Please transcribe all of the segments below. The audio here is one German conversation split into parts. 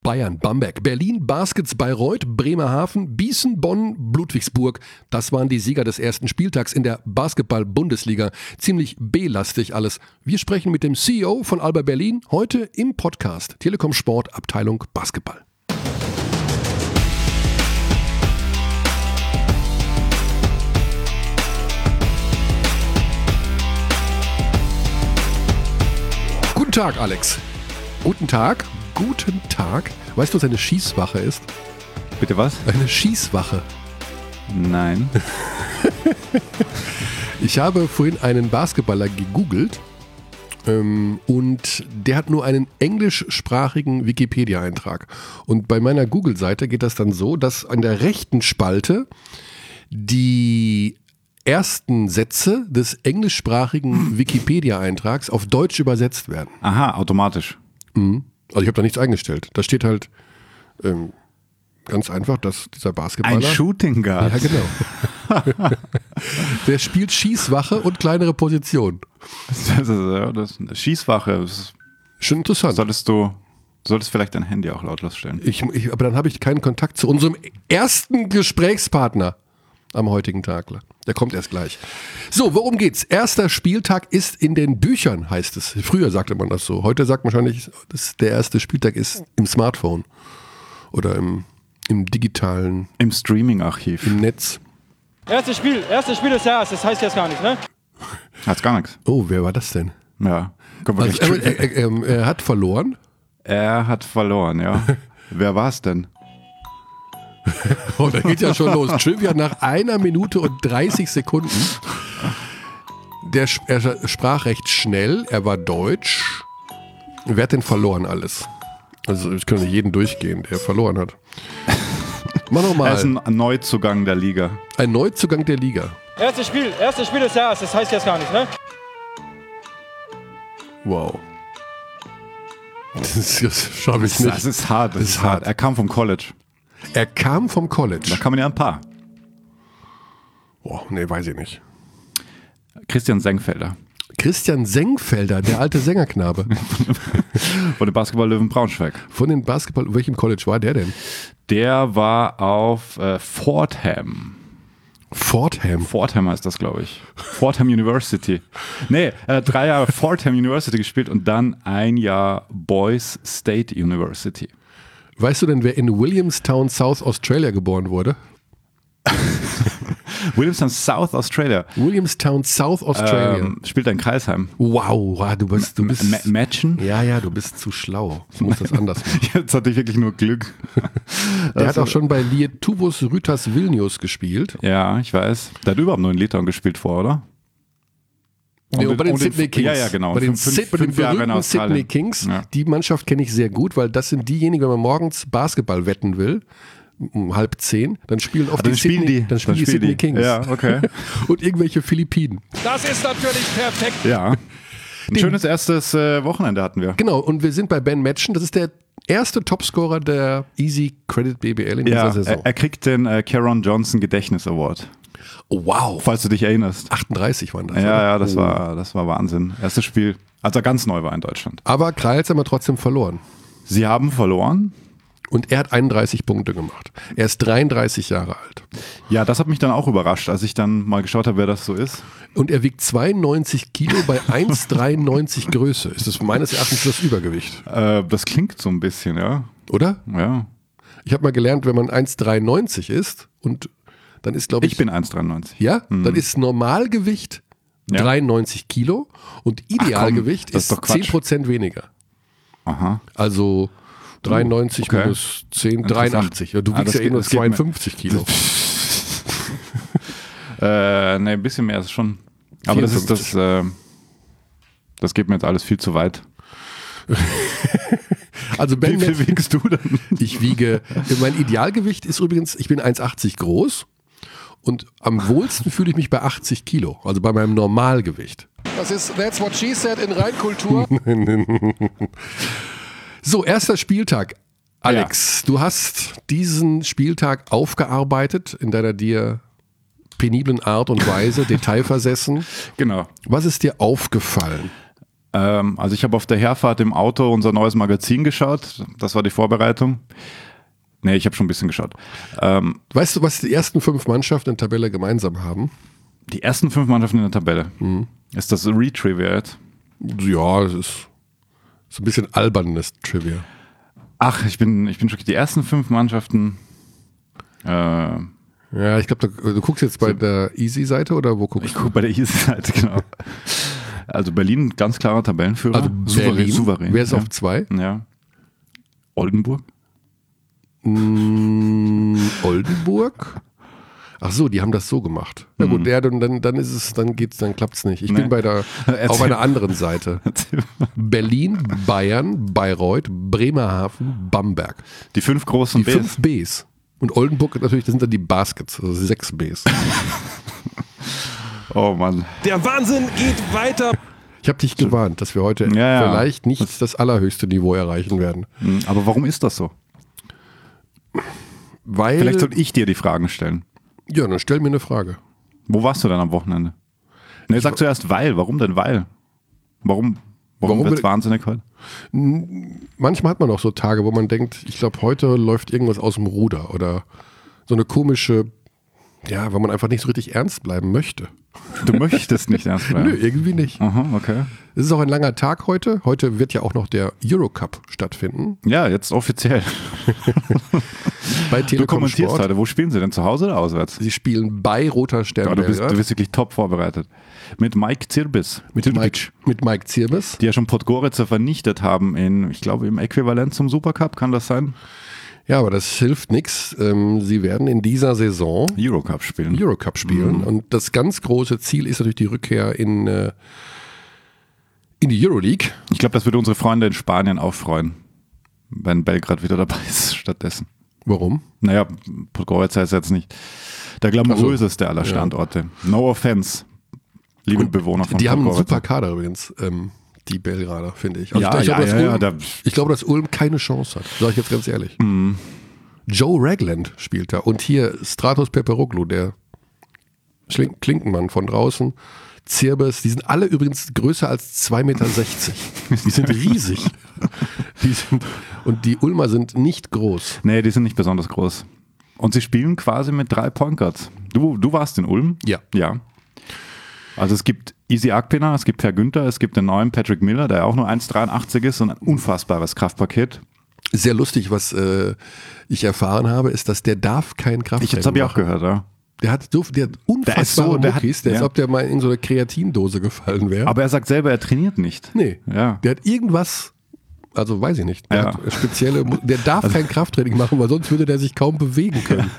Bayern, Bamberg, Berlin, Baskets, Bayreuth, Bremerhaven, Gießen, Bonn, Ludwigsburg. Das waren die Sieger des ersten Spieltags in der Basketball-Bundesliga. Ziemlich B-lastig alles. Wir sprechen mit dem CEO von Alba Berlin heute im Podcast Telekom Sport, Abteilung Basketball. Guten Tag, Alex. Guten Tag. Guten Tag. Weißt du, was eine Schießwache ist? Bitte was? Eine Schießwache. Nein. Ich habe vorhin einen Basketballer gegoogelt und der hat nur einen englischsprachigen Wikipedia-Eintrag. Und bei meiner Google-Seite geht das dann so, dass an der rechten Spalte die ersten Sätze des englischsprachigen Wikipedia-Eintrags auf Deutsch übersetzt werden. Aha, automatisch. Also ich habe da nichts eingestellt. Da steht halt ganz einfach, dass dieser Basketballer... Ein Shooting Guard. Ja, genau. Der spielt Schießwache und kleinere Positionen. Das ist eine Schießwache. Schon interessant. Solltest vielleicht dein Handy auch lautlos stellen. Aber dann habe ich keinen Kontakt zu unserem ersten Gesprächspartner am heutigen Tag. Der kommt erst gleich. So, worum geht's? Erster Spieltag ist in den Büchern, heißt es. Früher sagte man das so. Heute sagt man wahrscheinlich, dass der erste Spieltag ist im Smartphone oder im digitalen... Im Streaming-Archiv. Im Netz. Erstes Spiel des Jahres, das heißt jetzt gar nichts, ne? Hat's gar nichts. Oh, wer war das denn? Ja. Also, er hat verloren? Er hat verloren, ja. Wer war es denn? Oh, da geht ja schon los. Trivia nach 1 Minute und 30 Sekunden. Er sprach recht schnell, er war deutsch. Wer hat denn verloren alles? Also ich könnte jeden durchgehen, der verloren hat. Mach nochmal. Er ist ein Neuzugang der Liga. Ein Neuzugang der Liga. Erstes Spiel des Jahres, das heißt jetzt gar nichts, ne? Wow. Das schaffe ich nicht. Das ist hart. Das ist hart. Er kam vom College. Er kam vom College. Da kann man ja ein paar. Boah, nee, weiß ich nicht. Christian Senkfelder. Christian Senkfelder, der alte Sängerknabe. Von den Basketball-Löwen Braunschweig. Von den Basketball, welchem College war der denn? Der war auf Fordham. Fordham? Fordham heißt das, glaube ich. Fordham University. Nee, er hat 3 Jahre Fordham University gespielt und dann 1 Jahr Boise State University. Weißt du denn, wer in Williamstown, South Australia geboren wurde? Williamstown, South Australia. Williamstown, South Australia. Spielt in Kreisheim. Wow, du bist Matchen? Ja, du bist zu schlau. Du musst das anders machen. Jetzt hatte ich wirklich nur Glück. Der hat auch schon bei Lietuvos Rytas Vilnius gespielt. Ja, ich weiß. Der hat überhaupt nur in Litauen gespielt vor, oder? Bei den Sydney Kings. Ja, genau. Bei den berühmten Sydney Kings. Ja. Die Mannschaft kenne ich sehr gut, weil das sind diejenigen, wenn man morgens Basketball wetten will, um 9:30, dann spielen oft die Sydney Kings. Ja, okay. Und irgendwelche Philippinen. Das ist natürlich perfekt. Ja. Ein schönes erstes Wochenende hatten wir. Genau, und wir sind bei Ben Matchen. Das ist der erste Topscorer der Easy Credit BBL in dieser Saison. Er kriegt den Caron Johnson Gedächtnis Award. Oh, wow. Falls du dich erinnerst. 38 waren das. Ja, das war Wahnsinn. Erstes Spiel, als er ganz neu war in Deutschland. Aber Kreils haben wir trotzdem verloren. Sie haben verloren. Und er hat 31 Punkte gemacht. Er ist 33 Jahre alt. Ja, das hat mich dann auch überrascht, als ich dann mal geschaut habe, wer das so ist. Und er wiegt 92 Kilo bei 1,93 Größe. Ist das meines Erachtens das Übergewicht? Das klingt so ein bisschen, ja. Oder? Ja. Ich habe mal gelernt, wenn man 1,93 ist und dann ist, glaube ich... Ich bin 1,93. Ja? Dann ist Normalgewicht 93 Kilo und Idealgewicht ist 10% weniger. Aha. Also 93 minus 10, 83. Ja, du wiegst ja nur 52 Kilo. Ne, ein bisschen mehr ist schon. Aber 54. Das geht mir jetzt alles viel zu weit. Also Ben, wie viel wiegst du denn? Mein Idealgewicht ist übrigens, ich bin 1,80 groß und am wohlsten fühle ich mich bei 80 Kilo, also bei meinem Normalgewicht. Das ist That's What She Said in Reinkultur. So, erster Spieltag. Alex, du hast diesen Spieltag aufgearbeitet in deiner dir peniblen Art und Weise, detailversessen. Genau. Was ist dir aufgefallen? Also ich habe auf der Herfahrt im Auto unser neues Magazin geschaut. Das war die Vorbereitung. Nee, ich habe schon ein bisschen geschaut. Weißt du, was die ersten 5 Mannschaften in der Tabelle gemeinsam haben? Die ersten 5 Mannschaften in der Tabelle. Ist das Retrivia jetzt? Ja, es ist so ein bisschen albernes Trivia. Ach, ich bin schockiert. Die ersten 5 Mannschaften. Ja, ich glaube, du guckst jetzt bei der Easy-Seite oder wo guckst Ich gucke bei der Easy-Seite, genau. Also Berlin, ganz klarer Tabellenführer. Also Berlin. Souverän. Wer ist auf 2? Ja. Oldenburg? Oldenburg? Ach so, die haben das so gemacht. Na gut, ja, dann klappt's nicht. Ich bin auf einer anderen Seite. Berlin, Bayern, Bayreuth, Bremerhaven, Bamberg. Die 5 großen Die 5 Bs. Und Oldenburg natürlich, das sind dann die Baskets, also 6 Bs. Oh Mann. Der Wahnsinn geht weiter. Ich habe dich gewarnt, dass wir heute vielleicht nicht das allerhöchste Niveau erreichen werden. Aber warum ist das so? Weil, Vielleicht sollte ich dir die Fragen stellen. ja, dann stell mir eine Frage. Wo warst du denn am Wochenende? Ne, sag zuerst weil. Warum denn weil? Warum wird's wahnsinnig heute? Manchmal hat man auch so Tage, wo man denkt, ich glaube, heute läuft irgendwas aus dem Ruder oder so eine komische, ja, weil man einfach nicht so richtig ernst bleiben möchte. Du möchtest nicht ernst bleiben? Nö, irgendwie nicht. Aha, okay. Es ist auch ein langer Tag heute. Heute wird ja auch noch der Eurocup stattfinden. Ja, jetzt offiziell. Bei Du Telekom kommentierst Sport. heute. Wo spielen sie denn? Zu Hause oder auswärts? Sie spielen bei Roter Stern Ja, du bist Belgrad wirklich top vorbereitet. Mit Mike Zirbis. mit Mike Zirbis. Die ja schon Podgorica vernichtet haben ich glaube, im Äquivalent zum Supercup, kann das sein? Ja, aber das hilft nichts. Sie werden in dieser Saison Eurocup spielen. Eurocup spielen. Und das ganz große Ziel ist natürlich die Rückkehr in die Euroleague. Ich glaube, das würde unsere Freunde in Spanien auch freuen, wenn Belgrad wieder dabei ist stattdessen. Warum? Naja, Podgorica ist jetzt nicht der glamouröseste aller Standorte. No offense, liebe Bewohner von Die haben einen Podgorica. super Kader übrigens, die Belgrader, finde ich. Also Ja, ich glaube, dass Ulm keine Chance hat, sage ich jetzt ganz ehrlich. Joe Ragland spielt da und hier Stratos Peperoglu, der Klinkenmann von draußen, Zirbis, die sind alle übrigens größer als 2,60 Meter. Die sind riesig. Und die Ulmer sind nicht groß. Nee, die sind nicht besonders groß. Und sie spielen quasi mit 3 Point Guards. Du warst in Ulm? Ja. Ja. Also es gibt Easy Akpina, es gibt Per Günther, es gibt den neuen Patrick Miller, der auch nur 1,83 ist und ein unfassbares Kraftpaket. Sehr lustig, was ich erfahren habe, ist, dass der darf kein Krafttraining Das habe ich auch machen. gehört, ja. Der hat unfassbare Muckis, der ist, ja. ob der mal in so eine Kreatindose gefallen wäre. Aber er sagt selber, er trainiert nicht. Nee, Ja. der hat irgendwas, also weiß ich nicht, der hat spezielle, der darf kein Krafttraining machen, weil sonst würde der sich kaum bewegen können.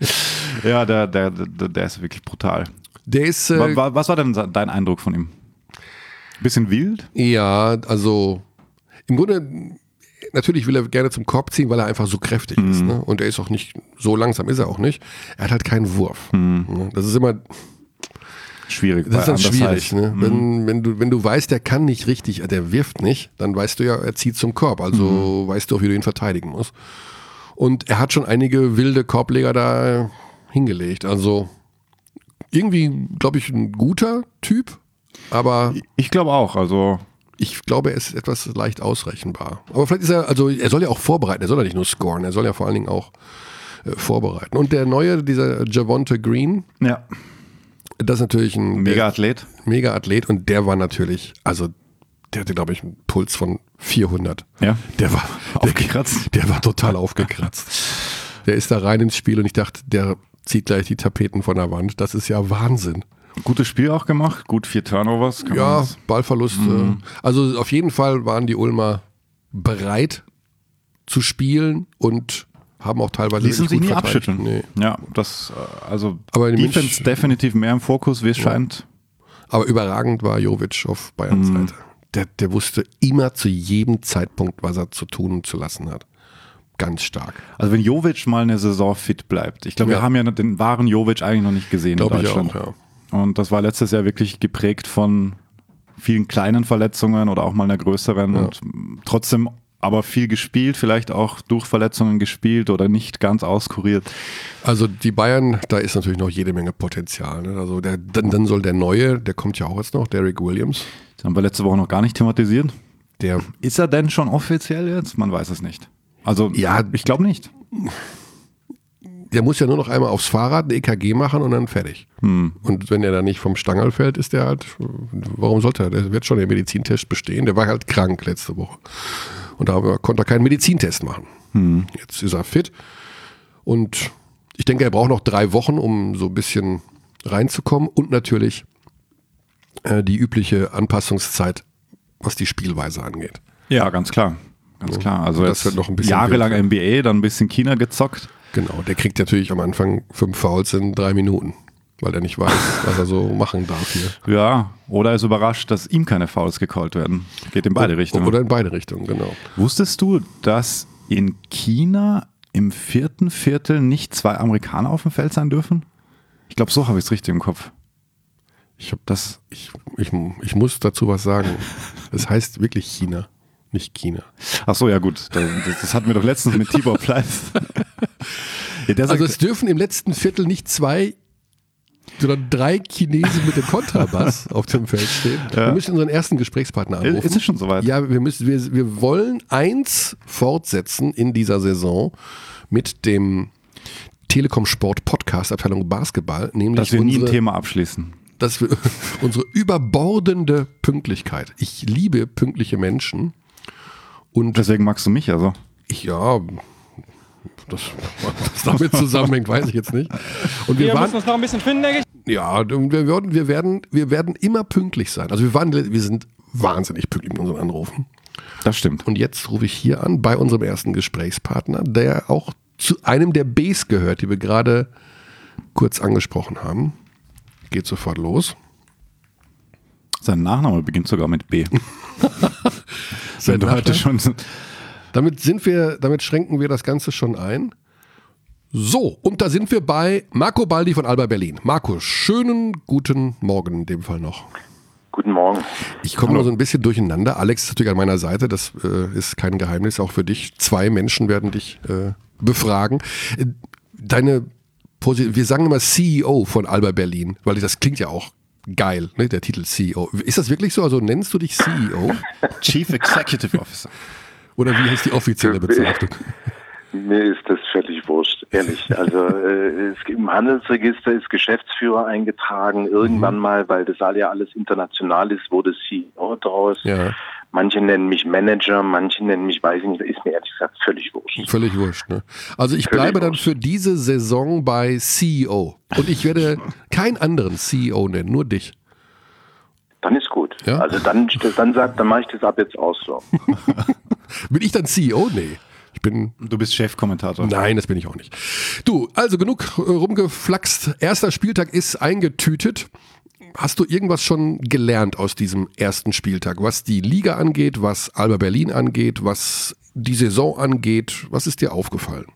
Ja, der ist wirklich brutal. Der ist, Was war denn dein Eindruck von ihm? Bisschen wild? ja, also im Grunde, natürlich will er gerne zum Korb ziehen, weil er einfach so kräftig ist. Ne? Und er ist auch nicht, so langsam ist er auch nicht. Er hat halt keinen Wurf. Ne? Das ist immer, Schwierig. das ist dann schwierig. Ne? Mhm. Wenn du weißt, der kann nicht richtig, der wirft nicht, dann weißt du ja, er zieht zum Korb. Also weißt du auch, wie du ihn verteidigen musst. Und er hat schon einige wilde Korbleger da hingelegt. Also irgendwie, glaube ich, ein guter Typ, aber Ich glaube auch, also ich glaube, er ist etwas leicht ausrechenbar. Aber vielleicht ist er, also er soll ja auch vorbereiten, er soll ja nicht nur scoren, er soll ja vor allen Dingen auch vorbereiten. Und der neue, dieser Javonte Green, ja, das ist natürlich ein Mega-Athlet. Mega-Athlet und der war natürlich, also der hatte, glaube ich, einen Puls von 400. Ja. Der war Aufgekratzt. Der war total aufgekratzt. Der ist da rein ins Spiel und ich dachte, der zieht gleich die Tapeten von der Wand. Das ist ja Wahnsinn. Gutes Spiel auch gemacht, gut 4 Turnovers. Kann man Ja, das- Ballverlust. Also auf jeden Fall waren die Ulmer bereit zu spielen und haben auch teilweise Ließen sich gut nie verteidigt. abschütteln. Nee. Ja, das, also Aber in Defense München- definitiv mehr im Fokus, wie es scheint. Aber überragend war Jovic auf Bayerns Seite. Der wusste immer zu jedem Zeitpunkt, was er zu tun und zu lassen hat. Ganz stark. Also wenn Jovic mal eine Saison fit bleibt. Ich glaube, wir Ja. haben ja den wahren Jovic eigentlich noch nicht gesehen in Glaube ich Deutschland. auch, ja. Und das war letztes Jahr wirklich geprägt von vielen kleinen Verletzungen oder auch mal einer größeren und trotzdem aber viel gespielt, vielleicht auch durch Verletzungen gespielt oder nicht ganz auskuriert. Also die Bayern, da ist natürlich noch jede Menge Potenzial. Ne? Also dann soll der Neue, der kommt ja auch jetzt noch, Derrick Williams. Das haben wir letzte Woche noch gar nicht thematisiert. Ist er denn schon offiziell jetzt? Man weiß es nicht. Also, ja, ich glaube nicht. Der muss ja nur noch einmal aufs Fahrrad ein EKG machen und dann fertig. Und wenn er dann nicht vom Stangerl fällt, ist der halt, warum sollte er? Der wird schon den Medizintest bestehen. Der war halt krank letzte Woche. Und da konnte er keinen Medizintest machen. Jetzt ist er fit. Und ich denke, er braucht noch 3 Wochen, um so ein bisschen reinzukommen. Und natürlich die übliche Anpassungszeit, was die Spielweise angeht. Ja, ganz klar. Ganz klar. Also das wird noch ein bisschen jahrelang NBA, dann ein bisschen China gezockt. Genau, der kriegt natürlich am Anfang 5 Fouls in 3 Minuten, weil er nicht weiß, was er so machen darf hier. Ja, oder er ist überrascht, dass ihm keine Fouls gecallt werden. Geht in beide Richtungen. Oder in beide Richtungen, genau. Wusstest du, dass in China im 4. Viertel nicht 2 Amerikaner auf dem Feld sein dürfen? Ich glaube, so habe ich es richtig im Kopf. Ich muss dazu was sagen. Das heißt wirklich China, nicht China. Ach so, ja gut. Das hatten wir doch letztens mit Tibor Pleiss. Ja, also es dürfen im letzten Viertel nicht 2, sondern 3 Chinesen mit dem Kontrabass auf dem Feld stehen. Ja. Wir müssen unseren ersten Gesprächspartner anrufen. Ist es schon soweit? Ja, wir wollen 1 fortsetzen in dieser Saison mit dem Telekom Sport Podcast Abteilung Basketball, nämlich dass wir nie ein Thema abschließen. Dass wir unsere überbordende Pünktlichkeit. Ich liebe pünktliche Menschen. Und deswegen magst du mich also? Das damit zusammenhängt, weiß ich jetzt nicht. Und wir müssen uns noch ein bisschen finden, denke ich. Ja, wir werden immer pünktlich sein. Also wir sind wahnsinnig pünktlich mit unseren Anrufen. Das stimmt. Und jetzt rufe ich hier an bei unserem ersten Gesprächspartner, der auch zu einem der Bs gehört, die wir gerade kurz angesprochen haben. Geht sofort los. Sein Nachname beginnt sogar mit B. Wenn du heute schon... Damit schränken wir das Ganze schon ein. So, und da sind wir bei Marco Baldi von Alba Berlin. Marco, schönen guten Morgen in dem Fall noch. Guten Morgen. Ich komme nur so ein bisschen durcheinander. Alex ist natürlich an meiner Seite, das ist kein Geheimnis, auch für dich. 2 Menschen werden dich befragen. Wir sagen immer CEO von Alba Berlin, weil das klingt ja auch geil, ne, der Titel CEO. Ist das wirklich so? Also nennst du dich CEO? Chief Executive Officer. Oder wie heißt die offizielle Bezeichnung? Mir ist das völlig wurscht, ehrlich. Also im Handelsregister ist Geschäftsführer eingetragen. Irgendwann mal, weil das ja alles international ist, wurde CEO draus. Ja. Manche nennen mich Manager, manche nennen mich, weiß ich nicht, ist mir ehrlich gesagt völlig wurscht. Völlig wurscht, ne? Also ich bleibe dann für diese Saison bei CEO. Und ich werde keinen anderen CEO nennen, nur dich. Dann ist gut. Ja? Also dann mache ich das ab jetzt auch so. Bin ich dann CEO? Nee. Du bist Chefkommentator. Nein, das bin ich auch nicht. Du, also genug rumgeflaxt. Erster Spieltag ist eingetütet. Hast du irgendwas schon gelernt aus diesem ersten Spieltag? Was die Liga angeht, was Alba Berlin angeht, was die Saison angeht? Was ist dir aufgefallen?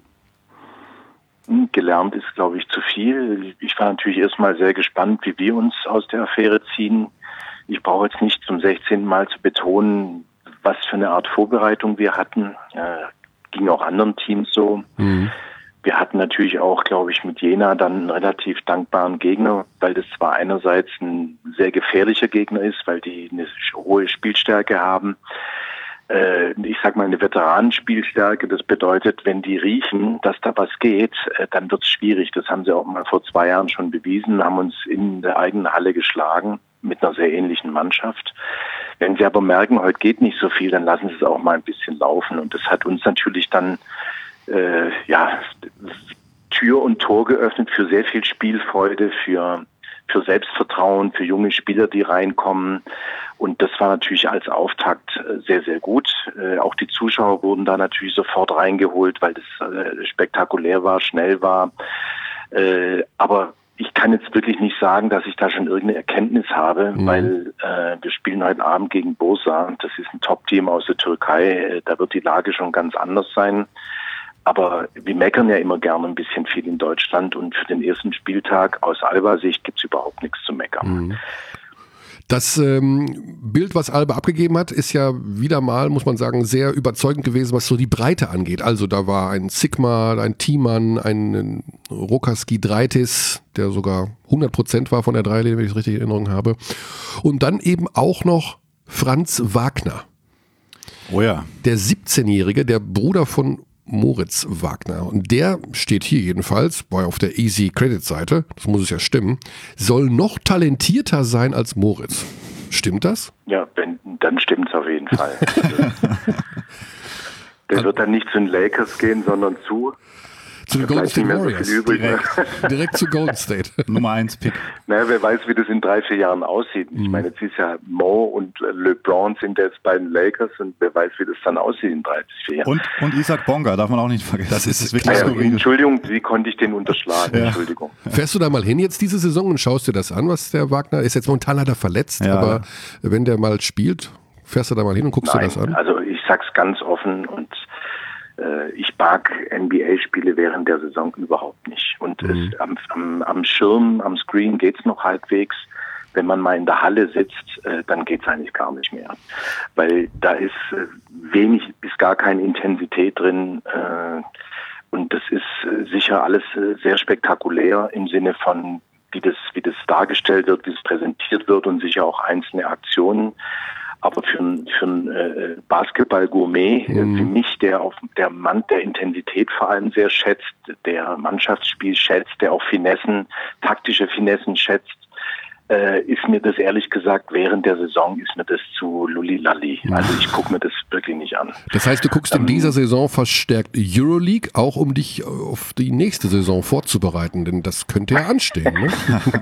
Gelernt ist, glaube ich, zu viel. Ich war natürlich erstmal sehr gespannt, wie wir uns aus der Affäre ziehen. Ich brauche jetzt nicht zum 16. Mal zu betonen, was für eine Art Vorbereitung wir hatten. Ging auch anderen Teams so. Mhm. Wir hatten natürlich auch, glaube ich, mit Jena dann einen relativ dankbaren Gegner, weil das zwar einerseits ein sehr gefährlicher Gegner ist, weil die eine hohe Spielstärke haben. Ich sag mal eine Veteranenspielstärke, das bedeutet, wenn die riechen, dass da was geht, dann wird's schwierig. Das haben sie auch mal vor 2 Jahren schon bewiesen, haben uns in der eigenen Halle geschlagen mit einer sehr ähnlichen Mannschaft. Wenn sie aber merken, heute geht nicht so viel, dann lassen sie es auch mal ein bisschen laufen. Und das hat uns natürlich dann Tür und Tor geöffnet für sehr viel Spielfreude, für Selbstvertrauen, für junge Spieler, die reinkommen. Und das war natürlich als Auftakt sehr, sehr gut. Auch die Zuschauer wurden da natürlich sofort reingeholt, weil das spektakulär war, schnell war. Aber ich kann jetzt wirklich nicht sagen, dass ich da schon irgendeine Erkenntnis habe, weil wir spielen heute Abend gegen Bursa. Das ist ein Top-Team aus der Türkei. Da wird die Lage schon ganz anders sein. Aber wir meckern ja immer gerne ein bisschen viel in Deutschland und für den ersten Spieltag aus Alba-Sicht gibt es überhaupt nichts zu meckern. Das Bild, was Alba abgegeben hat, ist ja wieder mal, muss man sagen, sehr überzeugend gewesen, was so die Breite angeht. Also da war ein Sigma, ein Thiemann, ein Rokas Giedraitis, der sogar 100% war von der Dreierlinie, wenn ich es richtig in Erinnerung habe. Und dann eben auch noch Franz Wagner. Oh ja. Der 17-Jährige, der Bruder von Moritz Wagner. Und der steht hier jedenfalls, war auf der Easy Credit Seite, das muss es ja stimmen, soll noch talentierter sein als Moritz. Stimmt das? Ja, dann stimmt es auf jeden Fall. Der wird dann nicht zu den Lakers gehen, sondern zu den Golden State Warriors. So direkt zu Golden State. Nummer 1 Pick. Naja, wer weiß, wie das in 3-4 Jahren aussieht. Ich meine, jetzt ist ja Mo und LeBron sind jetzt bei den Lakers und wer weiß, wie das dann aussieht in 3-4 Jahren. Und Isaac Bonga, darf man auch nicht vergessen. Das ist wirklich skurril. Entschuldigung, wie konnte ich den unterschlagen? Ja. Entschuldigung. Fährst du da mal hin jetzt diese Saison und schaust dir das an, was der Wagner ist? Jetzt momentan leider verletzt, Ja. aber wenn der mal spielt, fährst du da mal hin und guckst dir das an? Also ich sag's ganz offen und ich mag NBA-Spiele während der Saison überhaupt nicht. Und es, am Schirm, am Screen geht's noch halbwegs. Wenn man mal in der Halle sitzt, dann geht's eigentlich gar nicht mehr. Weil da ist wenig bis gar keine Intensität drin. Und das ist sicher alles sehr spektakulär im Sinne von, wie das dargestellt wird, wie es präsentiert wird und sicher auch einzelne Aktionen. Aber für ein Basketball-Gourmet, für mich, der Mann der Intensität vor allem sehr schätzt, der Mannschaftsspiel schätzt, der auch taktische Finessen schätzt, ist mir das ehrlich gesagt, während der Saison ist mir das zu lulli-lalli. Also ich gucke mir das wirklich nicht an. Das heißt, du guckst in dieser Saison verstärkt Euroleague, auch um dich auf die nächste Saison vorzubereiten, denn das könnte ja anstehen, ne?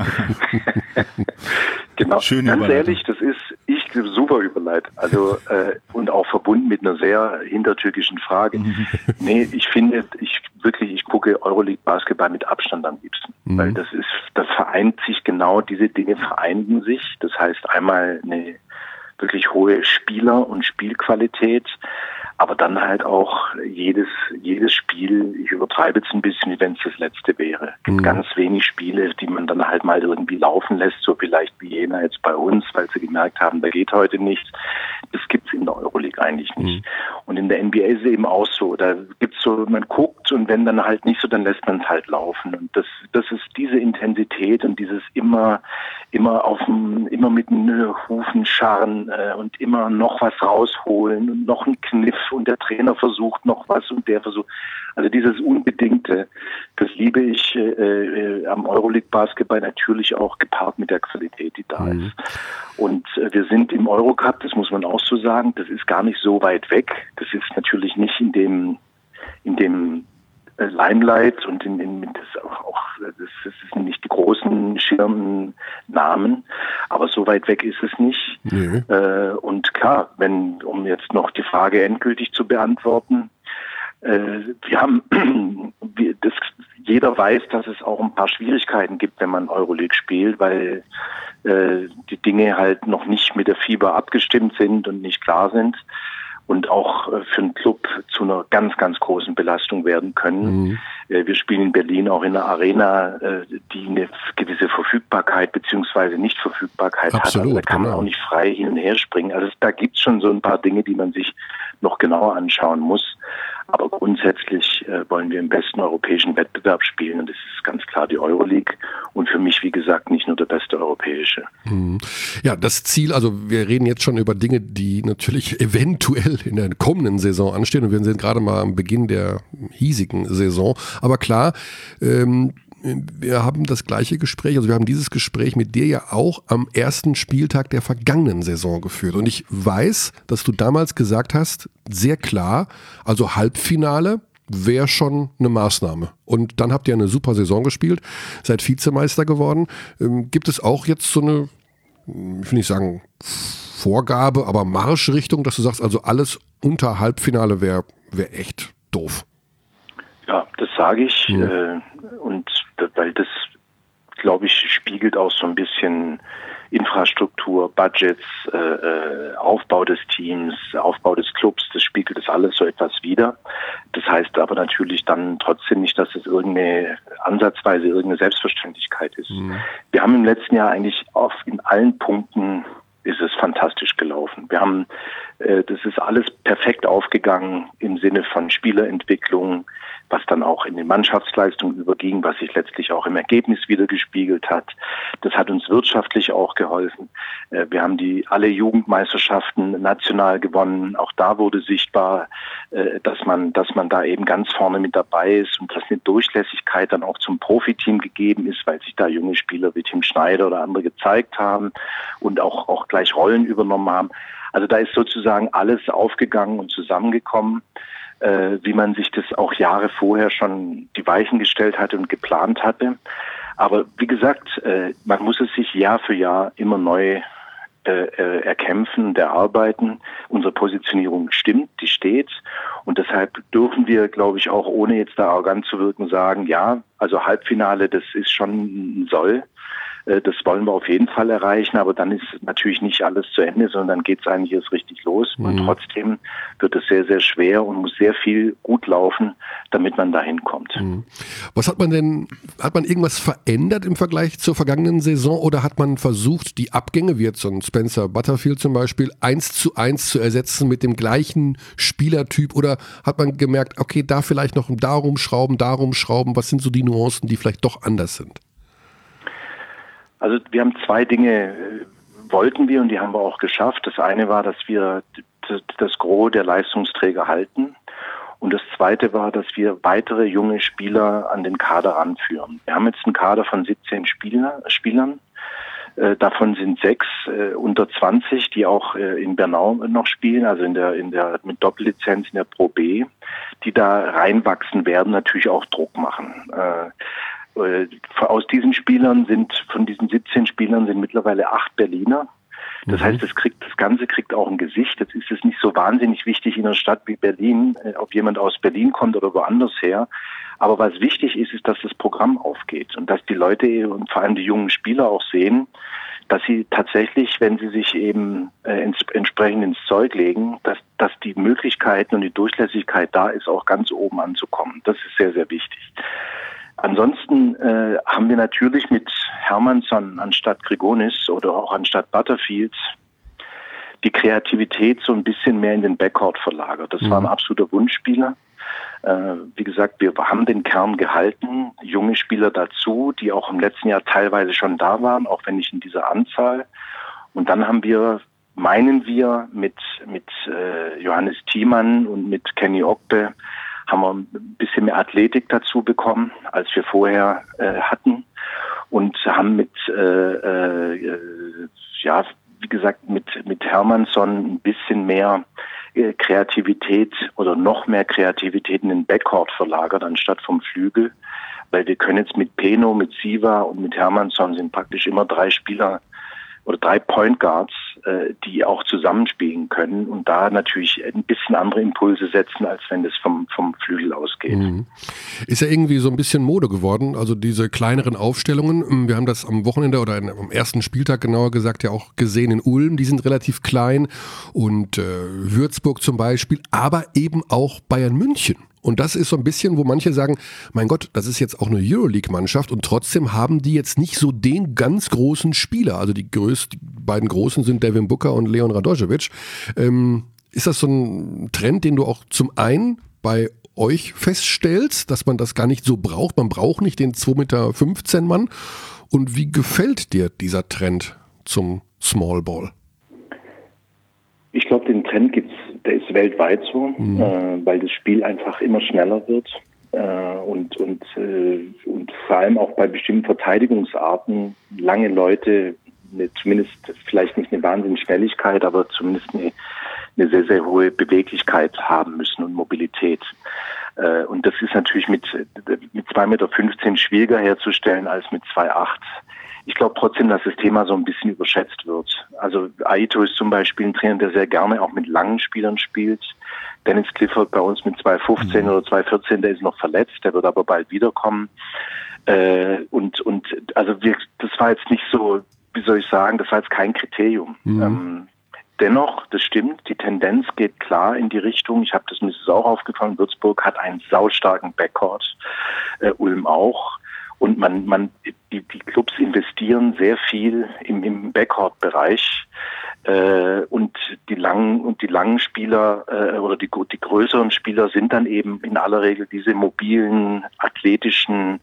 Genau, schöne ganz Überleitung. ehrlich, das ist super Überleitung. Also und auch verbunden mit einer sehr hintertürkischen Frage. Nee, ich finde, ich gucke Euroleague Basketball mit Abstand am liebsten, weil das vereint sich genau, diese Dinge vereinten sich. Das heißt einmal eine wirklich hohe Spieler- und Spielqualität, aber dann halt auch jedes Spiel, ich übertreibe jetzt ein bisschen, wie wenn es das letzte wäre. Es gibt ganz wenig Spiele, die man dann halt mal irgendwie laufen lässt, so vielleicht wie Jena jetzt bei uns, weil sie gemerkt haben, da geht heute nichts. Das gibt's in der Euroleague eigentlich nicht. Und in der NBA ist es eben auch so, da gibt's so, man guckt und wenn dann halt nicht so, dann lässt man es halt laufen. Und das ist diese Intensität und dieses immer mit den Hufen scharren und immer noch was rausholen und noch ein Kniff und der Trainer versucht noch was und der versucht. Also dieses Unbedingte, das liebe ich am Euroleague-Basketball natürlich auch gepaart mit der Qualität, die da ist. Und wir sind im Eurocup, das muss man auch so sagen, das ist gar nicht so weit weg. Das ist natürlich nicht in dem Limelight und das sind nicht die großen schirmenden Namen, aber so weit weg ist es nicht. Nee. Und klar, um jetzt noch die Frage endgültig zu beantworten, jeder weiß, dass es auch ein paar Schwierigkeiten gibt, wenn man Euroleague spielt, weil die Dinge halt noch nicht mit der FIBA abgestimmt sind und nicht klar sind. Und auch für einen Club zu einer ganz, ganz großen Belastung werden können. Wir spielen in Berlin auch in einer Arena, die eine gewisse Verfügbarkeit beziehungsweise Nichtverfügbarkeit hat. Also da kann man auch nicht frei hin und her springen. Also da gibt's schon so ein paar Dinge, die man sich noch genauer anschauen muss. Aber grundsätzlich wollen wir im besten europäischen Wettbewerb spielen und das ist ganz klar die Euroleague und für mich, wie gesagt, nicht nur der beste europäische. Ja, das Ziel, also wir reden jetzt schon über Dinge, die natürlich eventuell in der kommenden Saison anstehen und wir sind gerade mal am Beginn der hiesigen Saison, aber klar, wir haben das gleiche Gespräch, also wir haben dieses Gespräch mit dir ja auch am ersten Spieltag der vergangenen Saison geführt und ich weiß, dass du damals gesagt hast, sehr klar, also Halbfinale wäre schon eine Maßnahme und dann habt ihr eine super Saison gespielt, seid Vizemeister geworden. Gibt es auch jetzt so eine, ich will nicht sagen Vorgabe, aber Marschrichtung, dass du sagst, also alles unter Halbfinale wäre echt doof? Ja, das sage ich und weil das, glaube ich, spiegelt auch so ein bisschen Infrastruktur, Budgets, Aufbau des Teams, Aufbau des Clubs, das spiegelt das alles so etwas wider. Das heißt aber natürlich dann trotzdem nicht, dass es ansatzweise irgendeine Selbstverständlichkeit ist. Wir haben im letzten Jahr eigentlich in allen Punkten ist es fantastisch gelaufen. Das ist alles perfekt aufgegangen im Sinne von Spielerentwicklung. was dann auch in den Mannschaftsleistungen überging, was sich letztlich auch im Ergebnis wieder gespiegelt hat. Das hat uns wirtschaftlich auch geholfen. Wir haben alle Jugendmeisterschaften national gewonnen. Auch da wurde sichtbar, dass man da eben ganz vorne mit dabei ist und dass eine Durchlässigkeit dann auch zum Profiteam gegeben ist, weil sich da junge Spieler wie Tim Schneider oder andere gezeigt haben und auch gleich Rollen übernommen haben. Also da ist sozusagen alles aufgegangen und zusammengekommen, wie man sich das auch Jahre vorher schon die Weichen gestellt hatte und geplant hatte. Aber wie gesagt, man muss es sich Jahr für Jahr immer neu erkämpfen und erarbeiten. Unsere Positionierung stimmt, die steht. Und deshalb dürfen wir, glaube ich, auch ohne jetzt da arrogant zu wirken, sagen, ja, also Halbfinale, das ist schon ein Soll. Das wollen wir auf jeden Fall erreichen, aber dann ist natürlich nicht alles zu Ende, sondern dann geht es eigentlich erst richtig los. Und trotzdem wird es sehr, sehr schwer und muss sehr viel gut laufen, damit man da hinkommt. Was hat man irgendwas verändert im Vergleich zur vergangenen Saison oder hat man versucht, die Abgänge, wie jetzt so ein Spencer Butterfield zum Beispiel, 1:1 zu ersetzen mit dem gleichen Spielertyp oder hat man gemerkt, okay, da vielleicht noch darum schrauben, was sind so die Nuancen, die vielleicht doch anders sind? Also wir haben 2 Dinge, wollten wir und die haben wir auch geschafft. Das eine war, dass wir das Gros der Leistungsträger halten und das zweite war, dass wir weitere junge Spieler an den Kader ranführen. Wir haben jetzt einen Kader von 17 Spielern. Davon sind 6 unter 20, die auch in Bernau noch spielen, also mit Doppellizenz in der Pro B, die da reinwachsen werden, natürlich auch Druck machen. Aus diesen Spielern von diesen 17 Spielern sind mittlerweile 8 Berliner. Das heißt, das Ganze kriegt auch ein Gesicht. Jetzt ist es nicht so wahnsinnig wichtig in einer Stadt wie Berlin, ob jemand aus Berlin kommt oder woanders her. Aber was wichtig ist, ist, dass das Programm aufgeht und dass die Leute und vor allem die jungen Spieler auch sehen, dass sie tatsächlich, wenn sie sich eben entsprechend ins Zeug legen, dass die Möglichkeiten und die Durchlässigkeit da ist, auch ganz oben anzukommen. Das ist sehr, sehr wichtig. Ansonsten haben wir natürlich mit Hermannsson anstatt Grigonis oder auch anstatt Butterfield die Kreativität so ein bisschen mehr in den Backcourt verlagert. Das war ein absoluter Wunschspieler. Wie gesagt, wir haben den Kern gehalten, junge Spieler dazu, die auch im letzten Jahr teilweise schon da waren, auch wenn nicht in dieser Anzahl. Und dann haben wir, meinen wir, mit Johannes Thiemann und mit Kenny Ogbe haben wir ein bisschen mehr Athletik dazu bekommen, als wir vorher hatten und haben mit Hermannsson ein bisschen mehr Kreativität oder noch mehr Kreativität in den Backcourt verlagert anstatt vom Flügel, weil wir können jetzt mit Peno, mit Siva und mit Hermannsson sind praktisch immer 3 Spieler oder 3 Point Guards, die auch zusammenspielen können und da natürlich ein bisschen andere Impulse setzen, als wenn das vom Flügel ausgeht. Ist ja irgendwie so ein bisschen Mode geworden, also diese kleineren Aufstellungen. Wir haben das am Wochenende oder am ersten Spieltag genauer gesagt ja auch gesehen in Ulm, die sind relativ klein und Würzburg zum Beispiel, aber eben auch Bayern München. Und das ist so ein bisschen, wo manche sagen, mein Gott, das ist jetzt auch eine Euroleague-Mannschaft und trotzdem haben die jetzt nicht so den ganz großen Spieler. Also die beiden Großen sind Devin Booker und Leon Radojevic. Ist das so ein Trend, den du auch zum einen bei euch feststellst, dass man das gar nicht so braucht? Man braucht nicht den 2,15 Meter Mann. Und wie gefällt dir dieser Trend zum Small Ball? Ich glaube, den Trend gibt's. Der ist weltweit so, weil das Spiel einfach immer schneller wird und vor allem auch bei bestimmten Verteidigungsarten lange Leute, zumindest vielleicht nicht eine Wahnsinnsschnelligkeit, aber zumindest eine sehr, sehr hohe Beweglichkeit haben müssen und Mobilität. Und das ist natürlich mit 2,15 Meter schwieriger herzustellen als mit 2,8. Ich glaube trotzdem, dass das Thema so ein bisschen überschätzt wird. Also Aito ist zum Beispiel ein Trainer, der sehr gerne auch mit langen Spielern spielt. Dennis Clifford bei uns mit 2,15 oder 2,14, der ist noch verletzt, der wird aber bald wiederkommen. Also das war jetzt nicht so, wie soll ich sagen, das war jetzt kein Kriterium. Dennoch, das stimmt, die Tendenz geht klar in die Richtung. Mir ist es auch aufgefallen, Würzburg hat einen saustarken Backcourt, Ulm auch. Und die Clubs investieren sehr viel im Backcourt-Bereich. Und die langen Spieler oder die größeren Spieler sind dann eben in aller Regel diese mobilen, athletischen,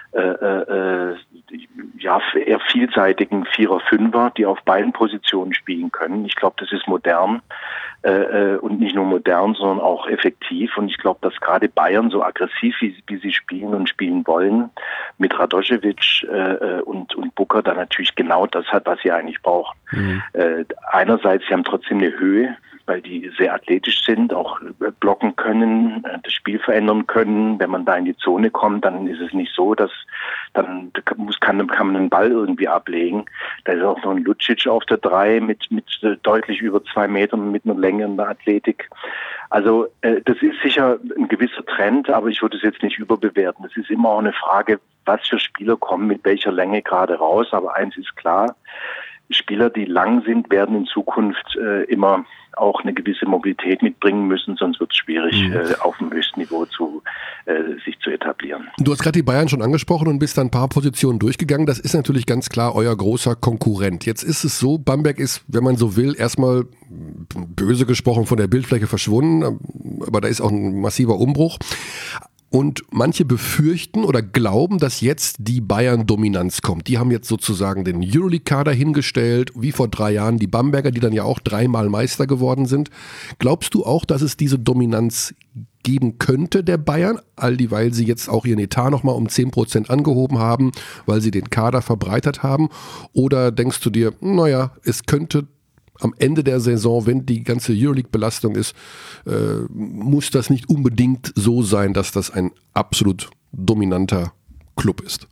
eher vielseitigen Vierer, Fünfer, die auf beiden Positionen spielen können. Ich glaube, das ist modern und nicht nur modern, sondern auch effektiv. Und ich glaube, dass gerade Bayern so aggressiv, wie sie spielen und spielen wollen, mit Radoschewitsch und Booker dann natürlich genau das hat, was sie eigentlich brauchen. Mhm. Einerseits, sie haben trotzdem eine Höhe, weil die sehr athletisch sind, auch blocken können, das Spiel verändern können. Wenn man da in die Zone kommt, dann ist es nicht so, dass kann man einen Ball irgendwie ablegen. Da ist auch noch ein Lucic auf der 3 mit deutlich über 2 Metern, mit einer Länge in der Athletik. Also das ist sicher ein gewisser Trend, aber ich würde es jetzt nicht überbewerten. Es ist immer auch eine Frage, was für Spieler kommen mit welcher Länge gerade raus. Aber eins ist klar, Spieler, die lang sind, werden in Zukunft immer auch eine gewisse Mobilität mitbringen müssen, sonst wird es schwierig, auf dem höchsten Niveau sich zu etablieren. Du hast gerade die Bayern schon angesprochen und bist da ein paar Positionen durchgegangen. Das ist natürlich ganz klar euer großer Konkurrent. Jetzt ist es so, Bamberg ist, wenn man so will, erstmal böse gesprochen von der Bildfläche verschwunden, aber da ist auch ein massiver Umbruch. Und manche befürchten oder glauben, dass jetzt die Bayern-Dominanz kommt. Die haben jetzt sozusagen den Euroleague-Kader hingestellt, wie vor 3 Jahren die Bamberger, die dann ja auch 3-mal Meister geworden sind. Glaubst du auch, dass es diese Dominanz geben könnte der Bayern, all dieweil sie jetzt auch ihren Etat nochmal um 10% angehoben haben, weil sie den Kader verbreitert haben? Oder denkst du dir, naja, es könnte am Ende der Saison, wenn die ganze Euroleague-Belastung ist, muss das nicht unbedingt so sein, dass das ein absolut dominanter Club ist?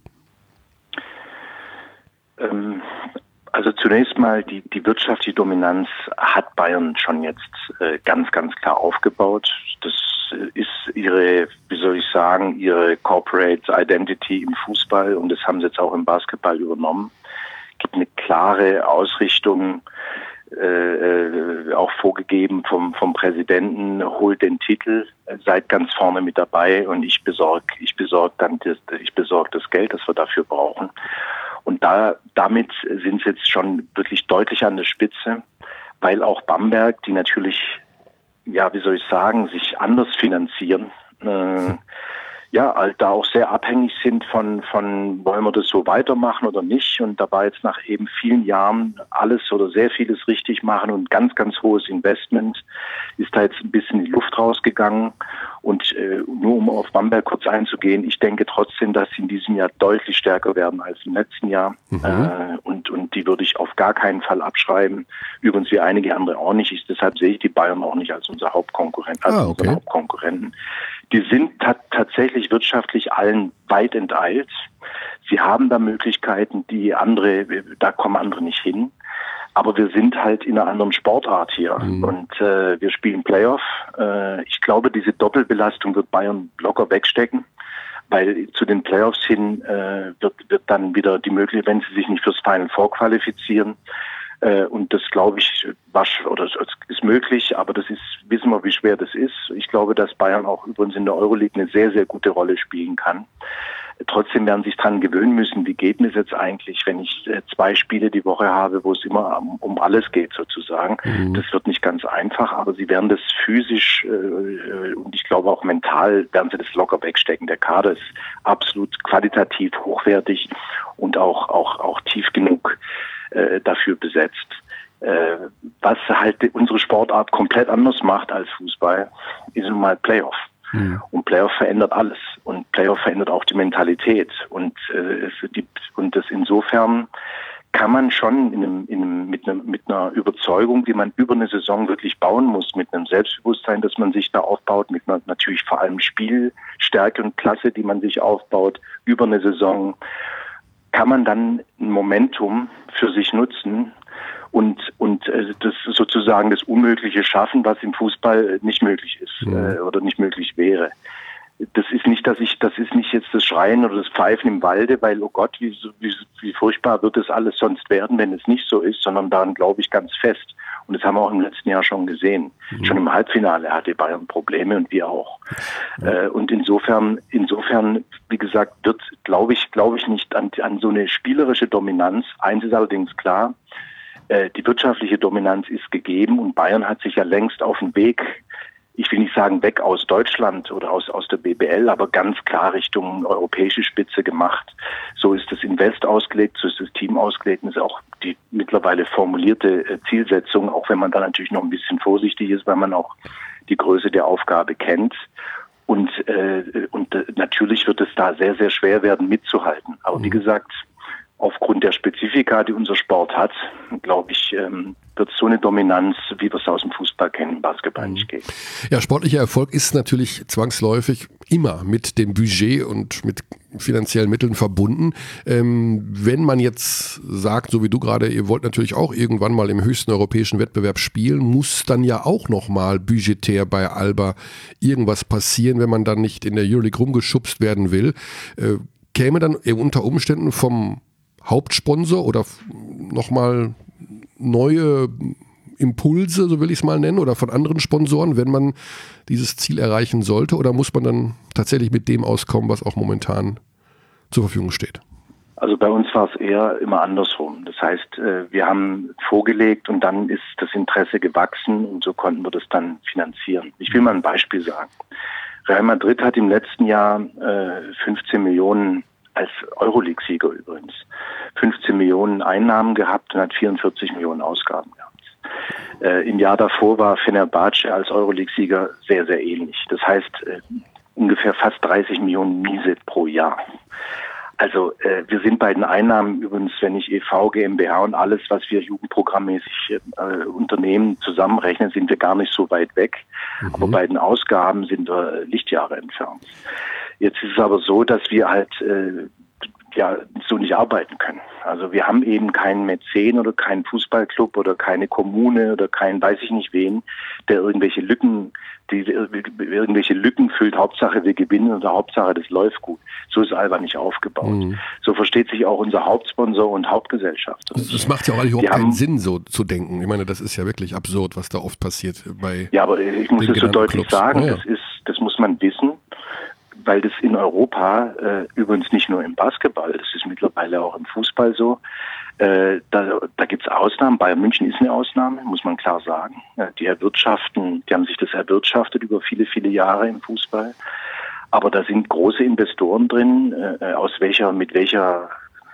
Also zunächst mal, die wirtschaftliche Dominanz hat Bayern schon jetzt ganz, ganz klar aufgebaut. Das ist ihre Corporate Identity im Fußball und das haben sie jetzt auch im Basketball übernommen. Es gibt eine klare Ausrichtung, auch vorgegeben vom Präsidenten, holt den Titel, seid ganz vorne mit dabei und ich besorge das Geld, das wir dafür brauchen. Und damit sind sie jetzt schon wirklich deutlich an der Spitze, weil auch Bamberg, die natürlich, sich anders finanzieren, da auch sehr abhängig sind von wollen wir das so weitermachen oder nicht, und dabei jetzt nach eben vielen Jahren alles oder sehr vieles richtig machen und ganz, ganz hohes Investment, ist da jetzt ein bisschen die Luft rausgegangen. Und nur um auf Bamberg kurz einzugehen, ich denke trotzdem, dass sie in diesem Jahr deutlich stärker werden als im letzten Jahr. Und die würde ich auf gar keinen Fall abschreiben. Übrigens wie einige andere auch nicht. Deshalb sehe ich die Bayern auch nicht als unser Hauptkonkurrent, unseren Hauptkonkurrenten. Die sind tatsächlich wirtschaftlich allen weit enteilt. Sie haben da Möglichkeiten, da kommen andere nicht hin. Aber wir sind halt in einer anderen Sportart hier und wir spielen Playoff. Ich glaube, diese Doppelbelastung wird Bayern locker wegstecken, weil zu den Playoffs hin wird dann wieder die Möglichkeit, wenn sie sich nicht fürs Final Four qualifizieren. Und das glaube ich, ist möglich, aber wissen wir, wie schwer das ist. Ich glaube, dass Bayern auch übrigens in der Euroleague eine sehr, sehr gute Rolle spielen kann. Trotzdem werden sie sich dran gewöhnen müssen, wie geht es jetzt eigentlich, wenn ich 2 Spiele die Woche habe, wo es immer um alles geht sozusagen. Das wird nicht ganz einfach, aber sie werden das physisch und ich glaube auch mental werden sie das locker wegstecken. Der Kader ist absolut qualitativ hochwertig und auch tief genug dafür besetzt. Was halt unsere Sportart komplett anders macht als Fußball, ist nun mal Playoff. Und Playoff verändert alles. Und Playoff verändert auch die Mentalität. Und das insofern kann man schon mit einer Überzeugung, die man über eine Saison wirklich bauen muss, mit einem Selbstbewusstsein, das man sich da aufbaut, mit einer natürlich vor allem Spielstärke und Klasse, die man sich aufbaut über eine Saison, kann man dann ein Momentum für sich nutzen und das sozusagen das Unmögliche schaffen, was im Fußball nicht möglich ist oder nicht möglich wäre. Das ist nicht jetzt das Schreien oder das Pfeifen im Walde, weil, oh Gott, wie furchtbar wird das alles sonst werden, wenn es nicht so ist, sondern daran glaube ich ganz fest. Und das haben wir auch im letzten Jahr schon gesehen. Schon im Halbfinale hatte Bayern Probleme und wir auch. Und insofern insofern, wie gesagt, wird, glaube ich nicht an so eine spielerische Dominanz. Eins ist allerdings klar, die wirtschaftliche Dominanz ist gegeben und Bayern hat sich ja längst auf den Weg, ich will nicht sagen weg aus Deutschland oder aus der BBL, aber ganz klar Richtung europäische Spitze gemacht. So ist das Invest ausgelegt, so ist das Team ausgelegt und ist auch die mittlerweile formulierte Zielsetzung, auch wenn man da natürlich noch ein bisschen vorsichtig ist, weil man auch die Größe der Aufgabe kennt. Und natürlich wird es da sehr, sehr schwer werden, mitzuhalten. Aber wie gesagt, aufgrund der Spezifika, die unser Sport hat, glaube ich, wird es so eine Dominanz, wie wir es aus dem Fußball kennen, im Basketball nicht geben. Ja, sportlicher Erfolg ist natürlich zwangsläufig immer mit dem Budget und mit finanziellen Mitteln verbunden. Wenn man jetzt sagt, so wie du gerade, ihr wollt natürlich auch irgendwann mal im höchsten europäischen Wettbewerb spielen, muss dann ja auch nochmal budgetär bei Alba irgendwas passieren, wenn man dann nicht in der Euroleague rumgeschubst werden will. Käme dann unter Umständen vom Hauptsponsor oder nochmal neue Impulse, so will ich es mal nennen, oder von anderen Sponsoren, wenn man dieses Ziel erreichen sollte? Oder muss man dann tatsächlich mit dem auskommen, was auch momentan zur Verfügung steht? Also bei uns war es eher immer andersrum. Das heißt, wir haben vorgelegt und dann ist das Interesse gewachsen und so konnten wir das dann finanzieren. Ich will mal ein Beispiel sagen. Real Madrid hat im letzten Jahr 15 Millionen als Euroleague-Sieger übrigens, 15 Millionen Einnahmen gehabt und hat 44 Millionen Ausgaben gehabt. Im Jahr davor war Fenerbahce als Euroleague-Sieger sehr, sehr ähnlich. Das heißt, ungefähr fast 30 Millionen Miese pro Jahr. Also wir sind bei den Einnahmen übrigens, wenn ich e.V., GmbH und alles, was wir jugendprogrammmäßig unternehmen, zusammenrechnen, sind wir gar nicht so weit weg. Aber bei den Ausgaben sind wir Lichtjahre entfernt. Jetzt ist es aber so, dass wir halt so nicht arbeiten können. Also wir haben eben keinen Mäzen oder keinen Fußballclub oder keine Kommune oder keinen weiß ich nicht wen, der irgendwelche Lücken füllt. Hauptsache wir gewinnen oder Hauptsache das läuft gut. So ist Alba nicht aufgebaut. So versteht sich auch unser Hauptsponsor und Hauptgesellschafter. Das macht ja auch eigentlich überhaupt keinen Sinn, so zu denken. Ich meine, das ist ja wirklich absurd, was da oft passiert bei Ja, aber ich muss es so deutlich Clubs sagen, das muss man wissen. Weil das in Europa, übrigens nicht nur im Basketball, das ist mittlerweile auch im Fußball so, da gibt's Ausnahmen. Bayern München ist eine Ausnahme, muss man klar sagen. Die haben sich das erwirtschaftet über viele, viele Jahre im Fußball. Aber da sind große Investoren drin, mit welcher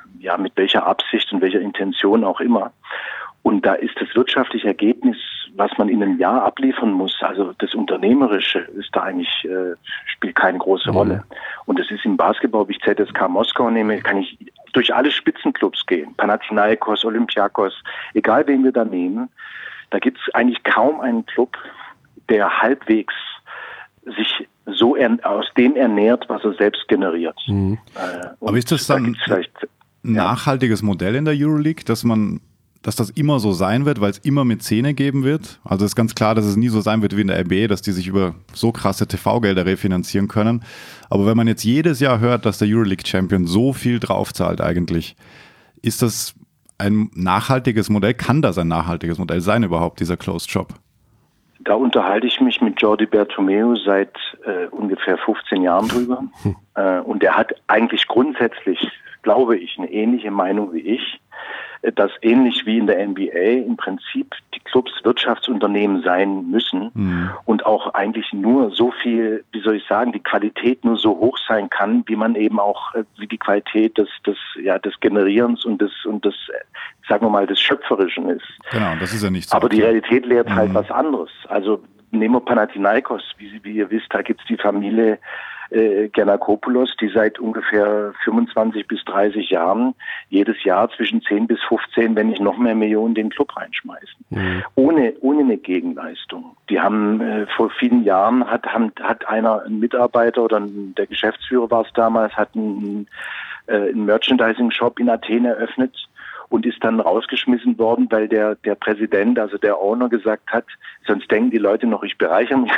Absicht und welcher Intention auch immer. Und da ist das wirtschaftliche Ergebnis, was man in einem Jahr abliefern muss, also das Unternehmerische ist da eigentlich, spielt keine große Rolle. Und das ist im Basketball, ob ich ZSK Moskau nehme, kann ich durch alle Spitzenclubs gehen. Panathinaikos, Olympiakos, egal wen wir da nehmen. Da gibt es eigentlich kaum einen Club, der halbwegs sich so aus dem ernährt, was er selbst generiert. Aber ist das dann ein nachhaltiges Modell in der Euroleague, dass das immer so sein wird, weil es immer Mäzene geben wird? Also ist ganz klar, dass es nie so sein wird wie in der NBA, dass die sich über so krasse TV-Gelder refinanzieren können. Aber wenn man jetzt jedes Jahr hört, dass der Euroleague-Champion so viel draufzahlt eigentlich, ist das ein nachhaltiges Modell? Kann das ein nachhaltiges Modell sein überhaupt, dieser Closed Shop? Da unterhalte ich mich mit Jordi Bertomeu seit ungefähr 15 Jahren drüber. Und er hat eigentlich grundsätzlich, glaube ich, eine ähnliche Meinung wie ich, dass ähnlich wie in der NBA im Prinzip die Clubs Wirtschaftsunternehmen sein müssen und auch eigentlich nur so viel, wie soll ich sagen, die Qualität nur so hoch sein kann, wie man eben auch, wie die Qualität des Generierens und des, sagen wir mal, des Schöpferischen ist. Genau, das ist ja nicht so. Aber die Realität lehrt halt was anderes. Also nehmen wir Panathinaikos, wie ihr wisst, da gibt's die Familie Giannakopoulos, die seit ungefähr 25 bis 30 Jahren jedes Jahr zwischen 10 bis 15, wenn nicht noch mehr Millionen, den Club reinschmeißen. Ohne eine Gegenleistung. Die haben vor vielen Jahren hat ein Mitarbeiter oder der Geschäftsführer war es damals, hat einen Merchandising-Shop in Athen eröffnet und ist dann rausgeschmissen worden, weil der Präsident, also der Owner, gesagt hat, sonst denken die Leute noch, ich bereichere mich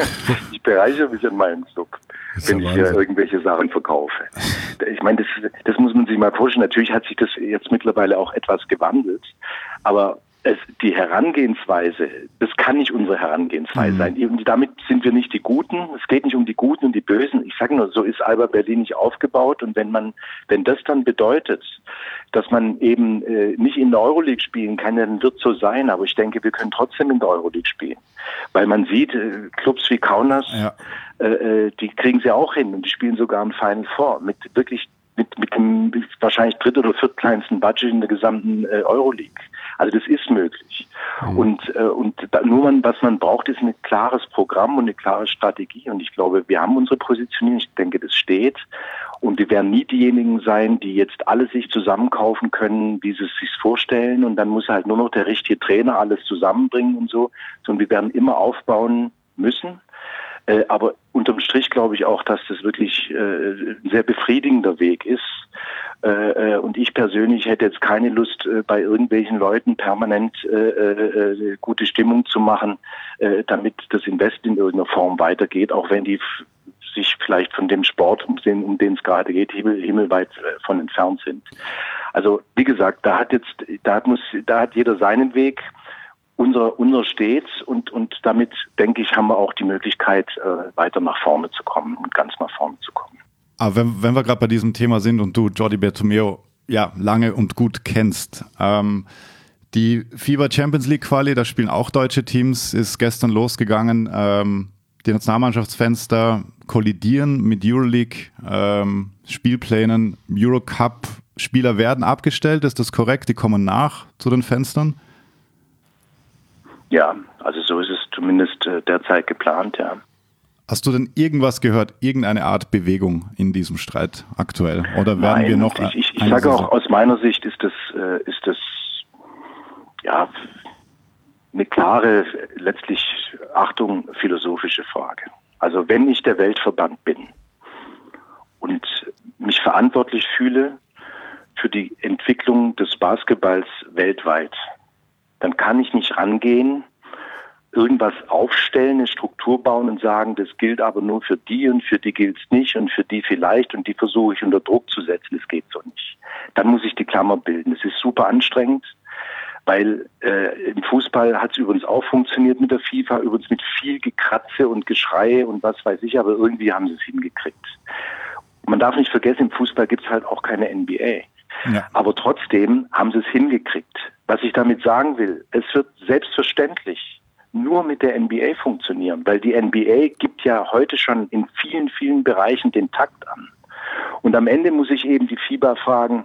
an meinem Club, wenn ich hier irgendwelche Sachen verkaufe. Ich meine, das muss man sich mal vorstellen. Natürlich hat sich das jetzt mittlerweile auch etwas gewandelt, aber die Herangehensweise, das kann nicht unsere Herangehensweise sein. Und damit sind wir nicht die Guten. Es geht nicht um die Guten und die Bösen. Ich sage nur, so ist Alba Berlin nicht aufgebaut. Und wenn das dann bedeutet, dass man eben nicht in der Euroleague spielen kann, dann wird es so sein. Aber ich denke, wir können trotzdem in der Euroleague spielen. Weil man sieht, Clubs wie Kaunas, die kriegen sie auch hin und die spielen sogar im Final Four mit dem wahrscheinlich dritt- oder viertkleinsten Budget in der gesamten Euroleague. Also das ist möglich. Und was man braucht, ist ein klares Programm und eine klare Strategie. Und ich glaube, wir haben unsere Positionierung. Ich denke, das steht. Und wir werden nie diejenigen sein, die jetzt alles sich zusammenkaufen können, wie sie es sich vorstellen. Und dann muss halt nur noch der richtige Trainer alles zusammenbringen und so. Sondern wir werden immer aufbauen müssen. Aber unterm Strich glaube ich auch, dass das wirklich ein sehr befriedigender Weg ist. Und ich persönlich hätte jetzt keine Lust, bei irgendwelchen Leuten permanent gute Stimmung zu machen, damit das Invest in irgendeiner Form weitergeht, auch wenn die sich vielleicht von dem Sport, um den es gerade geht, himmelweit von entfernt sind. Also wie gesagt, da hat jeder seinen Weg. Unser steht und damit, denke ich, haben wir auch die Möglichkeit, weiter nach vorne zu kommen und ganz nach vorne zu kommen. Aber wenn wir gerade bei diesem Thema sind und du Jordi Bertomeu lange und gut kennst, die FIBA Champions League Quali, da spielen auch deutsche Teams, ist gestern losgegangen. Die Nationalmannschaftsfenster kollidieren mit Euroleague Spielplänen, Eurocup Spieler werden abgestellt, ist das korrekt? Die kommen nach zu den Fenstern? Ja, also so ist es zumindest derzeit geplant, ja. Hast du denn irgendwas gehört, irgendeine Art Bewegung in diesem Streit aktuell? Oder werden wir noch... Ich sage auch, aus meiner Sicht ist das ja eine klare, letztlich, Achtung, philosophische Frage. Also wenn ich der Weltverband bin und mich verantwortlich fühle für die Entwicklung des Basketballs weltweit, dann kann ich nicht rangehen, irgendwas aufstellen, eine Struktur bauen und sagen, das gilt aber nur für die und für die gilt es nicht und für die vielleicht und die versuche ich unter Druck zu setzen. Das geht so nicht. Dann muss ich die Klammer bilden. Es ist super anstrengend, weil im Fußball hat es übrigens auch funktioniert mit der FIFA, übrigens mit viel Gekratze und Geschrei und was weiß ich, aber irgendwie haben sie es hingekriegt. Man darf nicht vergessen, im Fußball gibt es halt auch keine NBA. Ja. Aber trotzdem haben sie es hingekriegt. Was ich damit sagen will, es wird selbstverständlich nur mit der NBA funktionieren, weil die NBA gibt ja heute schon in vielen, vielen Bereichen den Takt an. Und am Ende muss ich eben die FIBA fragen,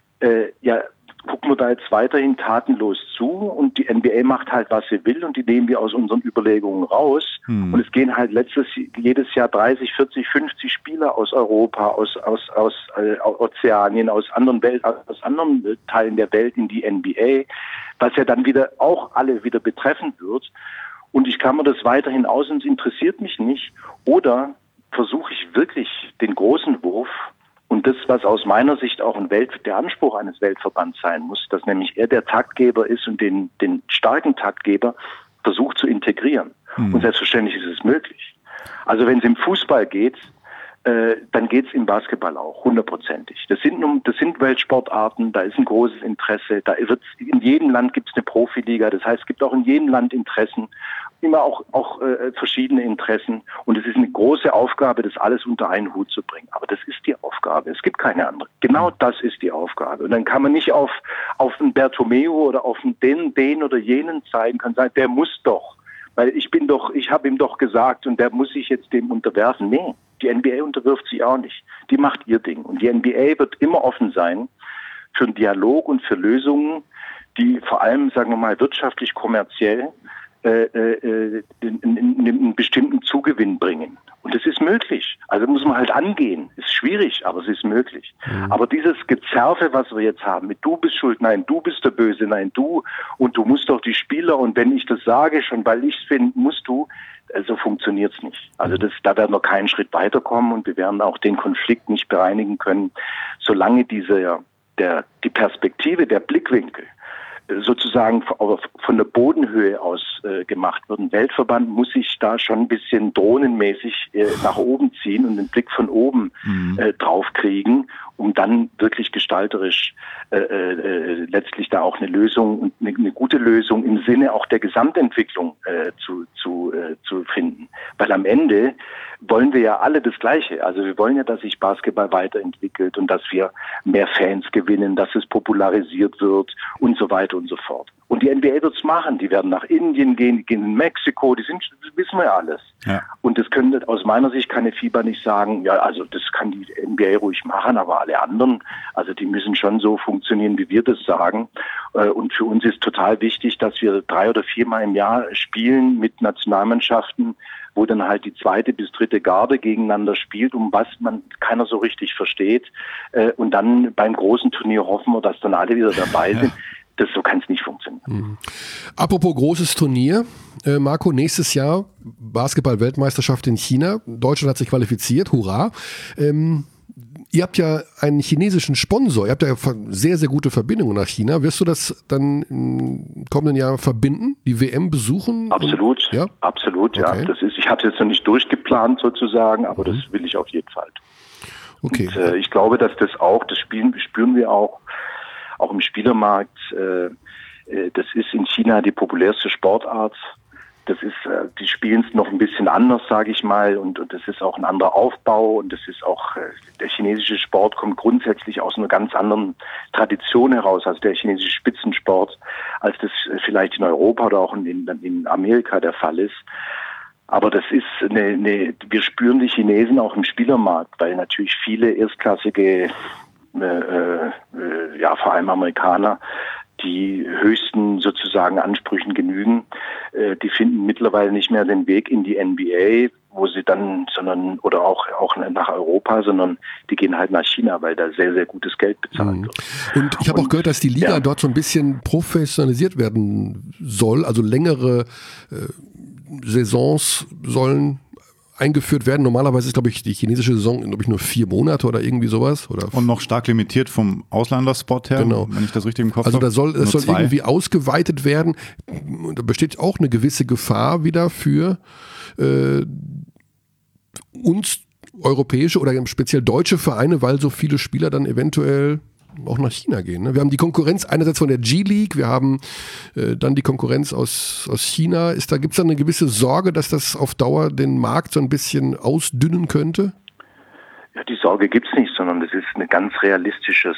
gucken wir da jetzt weiterhin tatenlos zu und die NBA macht halt, was sie will und die nehmen wir aus unseren Überlegungen raus. Und es gehen halt jedes Jahr 30, 40, 50 Spieler aus Europa, aus Ozeanien, aus anderen Teilen der Welt in die NBA, was ja dann wieder auch alle wieder betreffen wird. Und ich klammer das weiterhin aus und es interessiert mich nicht. Oder versuche ich wirklich den großen Wurf und das, was aus meiner Sicht auch der Anspruch eines Weltverbands sein muss, dass nämlich er der Taktgeber ist und den starken Taktgeber versucht zu integrieren. Und selbstverständlich ist es möglich. Also wenn es im Fußball geht, dann geht es im Basketball auch, 100%. Das sind Weltsportarten, da ist ein großes Interesse, in jedem Land gibt es eine Profiliga, das heißt, es gibt auch in jedem Land Interessen, immer auch verschiedene Interessen und es ist eine große Aufgabe, das alles unter einen Hut zu bringen. Aber das ist die Aufgabe, es gibt keine andere. Genau das ist die Aufgabe. Und dann kann man nicht auf einen Bertomeu oder auf den oder jenen zeigen, kann sagen, der muss doch, weil ich habe ihm doch gesagt und der muss sich jetzt dem unterwerfen. Nee. Die NBA unterwirft sich auch nicht. Die macht ihr Ding. Und die NBA wird immer offen sein für einen Dialog und für Lösungen, die vor allem, sagen wir mal, wirtschaftlich, kommerziell einen bestimmten Zugewinn bringen. Und es ist möglich. Also muss man halt angehen. Ist schwierig, aber es ist möglich. Aber dieses Gezerfe, was wir jetzt haben, mit du bist schuld, nein, du bist der Böse, nein, du und du musst doch die Spieler und wenn ich das sage, schon weil ich es bin, musst du, so funktioniert's nicht. Also da werden wir keinen Schritt weiterkommen und wir werden auch den Konflikt nicht bereinigen können, solange die Perspektive, der Blickwinkel sozusagen von der Bodenhöhe aus gemacht wird. Ein Weltverband muss sich da schon ein bisschen drohnenmäßig nach oben ziehen und den Blick von oben drauf kriegen um dann wirklich gestalterisch letztlich da auch eine Lösung und eine gute Lösung im Sinne auch der Gesamtentwicklung zu finden. Weil am Ende wollen wir ja alle das Gleiche. Also wir wollen ja, dass sich Basketball weiterentwickelt und dass wir mehr Fans gewinnen, dass es popularisiert wird und so weiter und so fort. Und die NBA wird es machen. Die werden nach Indien gehen, die gehen in Mexiko, das wissen wir ja alles. Ja. Und das können aus meiner Sicht keine FIBA nicht sagen, ja, also das kann die NBA ruhig machen, aber alle anderen, also die müssen schon so funktionieren, wie wir das sagen. Und für uns ist total wichtig, dass wir 3 oder 4 Mal im Jahr spielen mit Nationalmannschaften, wo dann halt die 2. bis 3. Garde gegeneinander spielt, um was man keiner so richtig versteht. Und dann beim großen Turnier hoffen wir, dass dann alle wieder dabei sind. So kann es nicht funktionieren. Mhm. Apropos großes Turnier, Marco, nächstes Jahr Basketball-Weltmeisterschaft in China. Deutschland hat sich qualifiziert, hurra. Ihr habt ja einen chinesischen Sponsor, ihr habt ja sehr, sehr gute Verbindungen nach China. Wirst du das dann im kommenden Jahr verbinden, die WM besuchen? Absolut, ja? Absolut, ja. Okay. Ich habe es jetzt noch nicht durchgeplant sozusagen, aber das will ich auf jeden Fall. Okay. Und, ich glaube, dass das spüren wir auch im Spielermarkt. Das ist in China die populärste Sportart. Das ist, die spielen es noch ein bisschen anders, sage ich mal, und das ist auch ein anderer Aufbau und das ist auch, der chinesische Sport kommt grundsätzlich aus einer ganz anderen Tradition heraus, also der chinesische Spitzensport, als das vielleicht in Europa oder auch in Amerika der Fall ist. Aber das ist wir spüren die Chinesen auch im Spielermarkt, weil natürlich viele erstklassige, vor allem Amerikaner, die höchsten sozusagen Ansprüchen genügen, die finden mittlerweile nicht mehr den Weg in die NBA, wo sie dann, oder auch nach Europa, sondern die gehen halt nach China, weil da sehr, sehr gutes Geld bezahlt wird. Und ich habe auch gehört, dass die Liga dort so ein bisschen professionalisiert werden soll, also längere Saisons sollen eingeführt werden. Normalerweise ist, glaube ich, die chinesische Saison, nur 4 Monate oder irgendwie sowas. Und noch stark limitiert vom Ausländersport her, genau, wenn ich das richtig im Kopf habe. Also das soll irgendwie ausgeweitet werden. Da besteht auch eine gewisse Gefahr wieder für uns europäische oder speziell deutsche Vereine, weil so viele Spieler dann eventuell auch nach China gehen. Ne? Wir haben die Konkurrenz einerseits von der G-League, wir haben dann die Konkurrenz aus China. Gibt es da eine gewisse Sorge, dass das auf Dauer den Markt so ein bisschen ausdünnen könnte? Ja, die Sorge gibt's nicht, sondern das ist ein ganz realistisches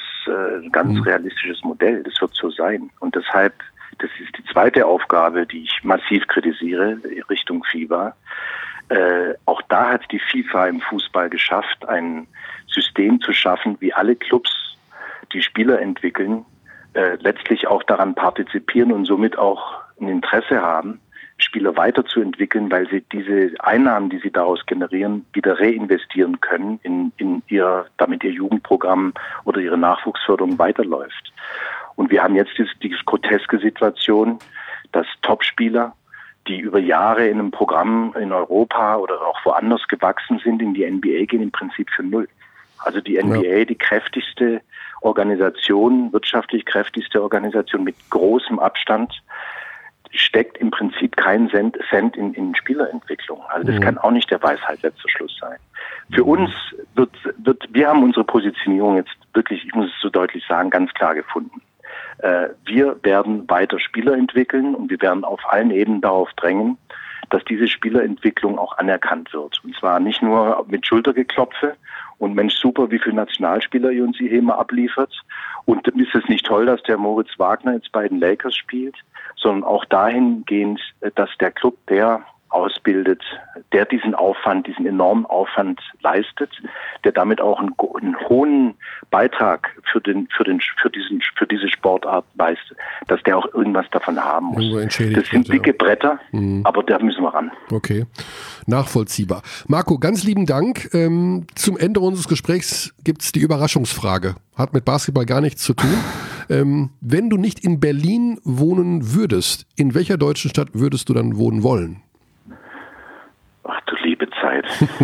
Modell. Das wird so sein. Und deshalb, das ist die zweite Aufgabe, die ich massiv kritisiere, Richtung FIBA. Auch da hat die FIFA im Fußball geschafft, ein System zu schaffen, wie alle Clubs, die Spieler entwickeln, letztlich auch daran partizipieren und somit auch ein Interesse haben, Spieler weiterzuentwickeln, weil sie diese Einnahmen, die sie daraus generieren, wieder reinvestieren können damit ihr Jugendprogramm oder ihre Nachwuchsförderung weiterläuft. Und wir haben jetzt die groteske Situation, dass Topspieler, die über Jahre in einem Programm in Europa oder auch woanders gewachsen sind, in die NBA gehen, im Prinzip für null. Also die NBA, die kräftigste Organisation, wirtschaftlich kräftigste Organisation mit großem Abstand, steckt im Prinzip keinen Cent in Spielerentwicklung. Also das kann auch nicht der Weisheit letzter Schluss sein. Für uns wir haben unsere Positionierung jetzt wirklich, ich muss es so deutlich sagen, ganz klar gefunden. Wir werden weiter Spieler entwickeln und wir werden auf allen Ebenen darauf drängen, dass diese Spielerentwicklung auch anerkannt wird. Und zwar nicht nur mit Schultergeklopfe und Mensch, super, wie viele Nationalspieler ihr uns hier immer abliefert. Und ist es nicht toll, dass der Moritz Wagner jetzt bei den Lakers spielt, sondern auch dahingehend, dass der Club, der ausbildet, der diesen enormen Aufwand leistet, der damit auch einen hohen Beitrag für diese Sportart leistet, dass der auch irgendwas davon haben muss. Das sind dicke Bretter, aber da müssen wir ran. Okay, nachvollziehbar. Marco, ganz lieben Dank. Zum Ende unseres Gesprächs gibt es die Überraschungsfrage. Hat mit Basketball gar nichts zu tun. Wenn du nicht in Berlin wohnen würdest, in welcher deutschen Stadt würdest du dann wohnen wollen? Ach du liebe Zeit.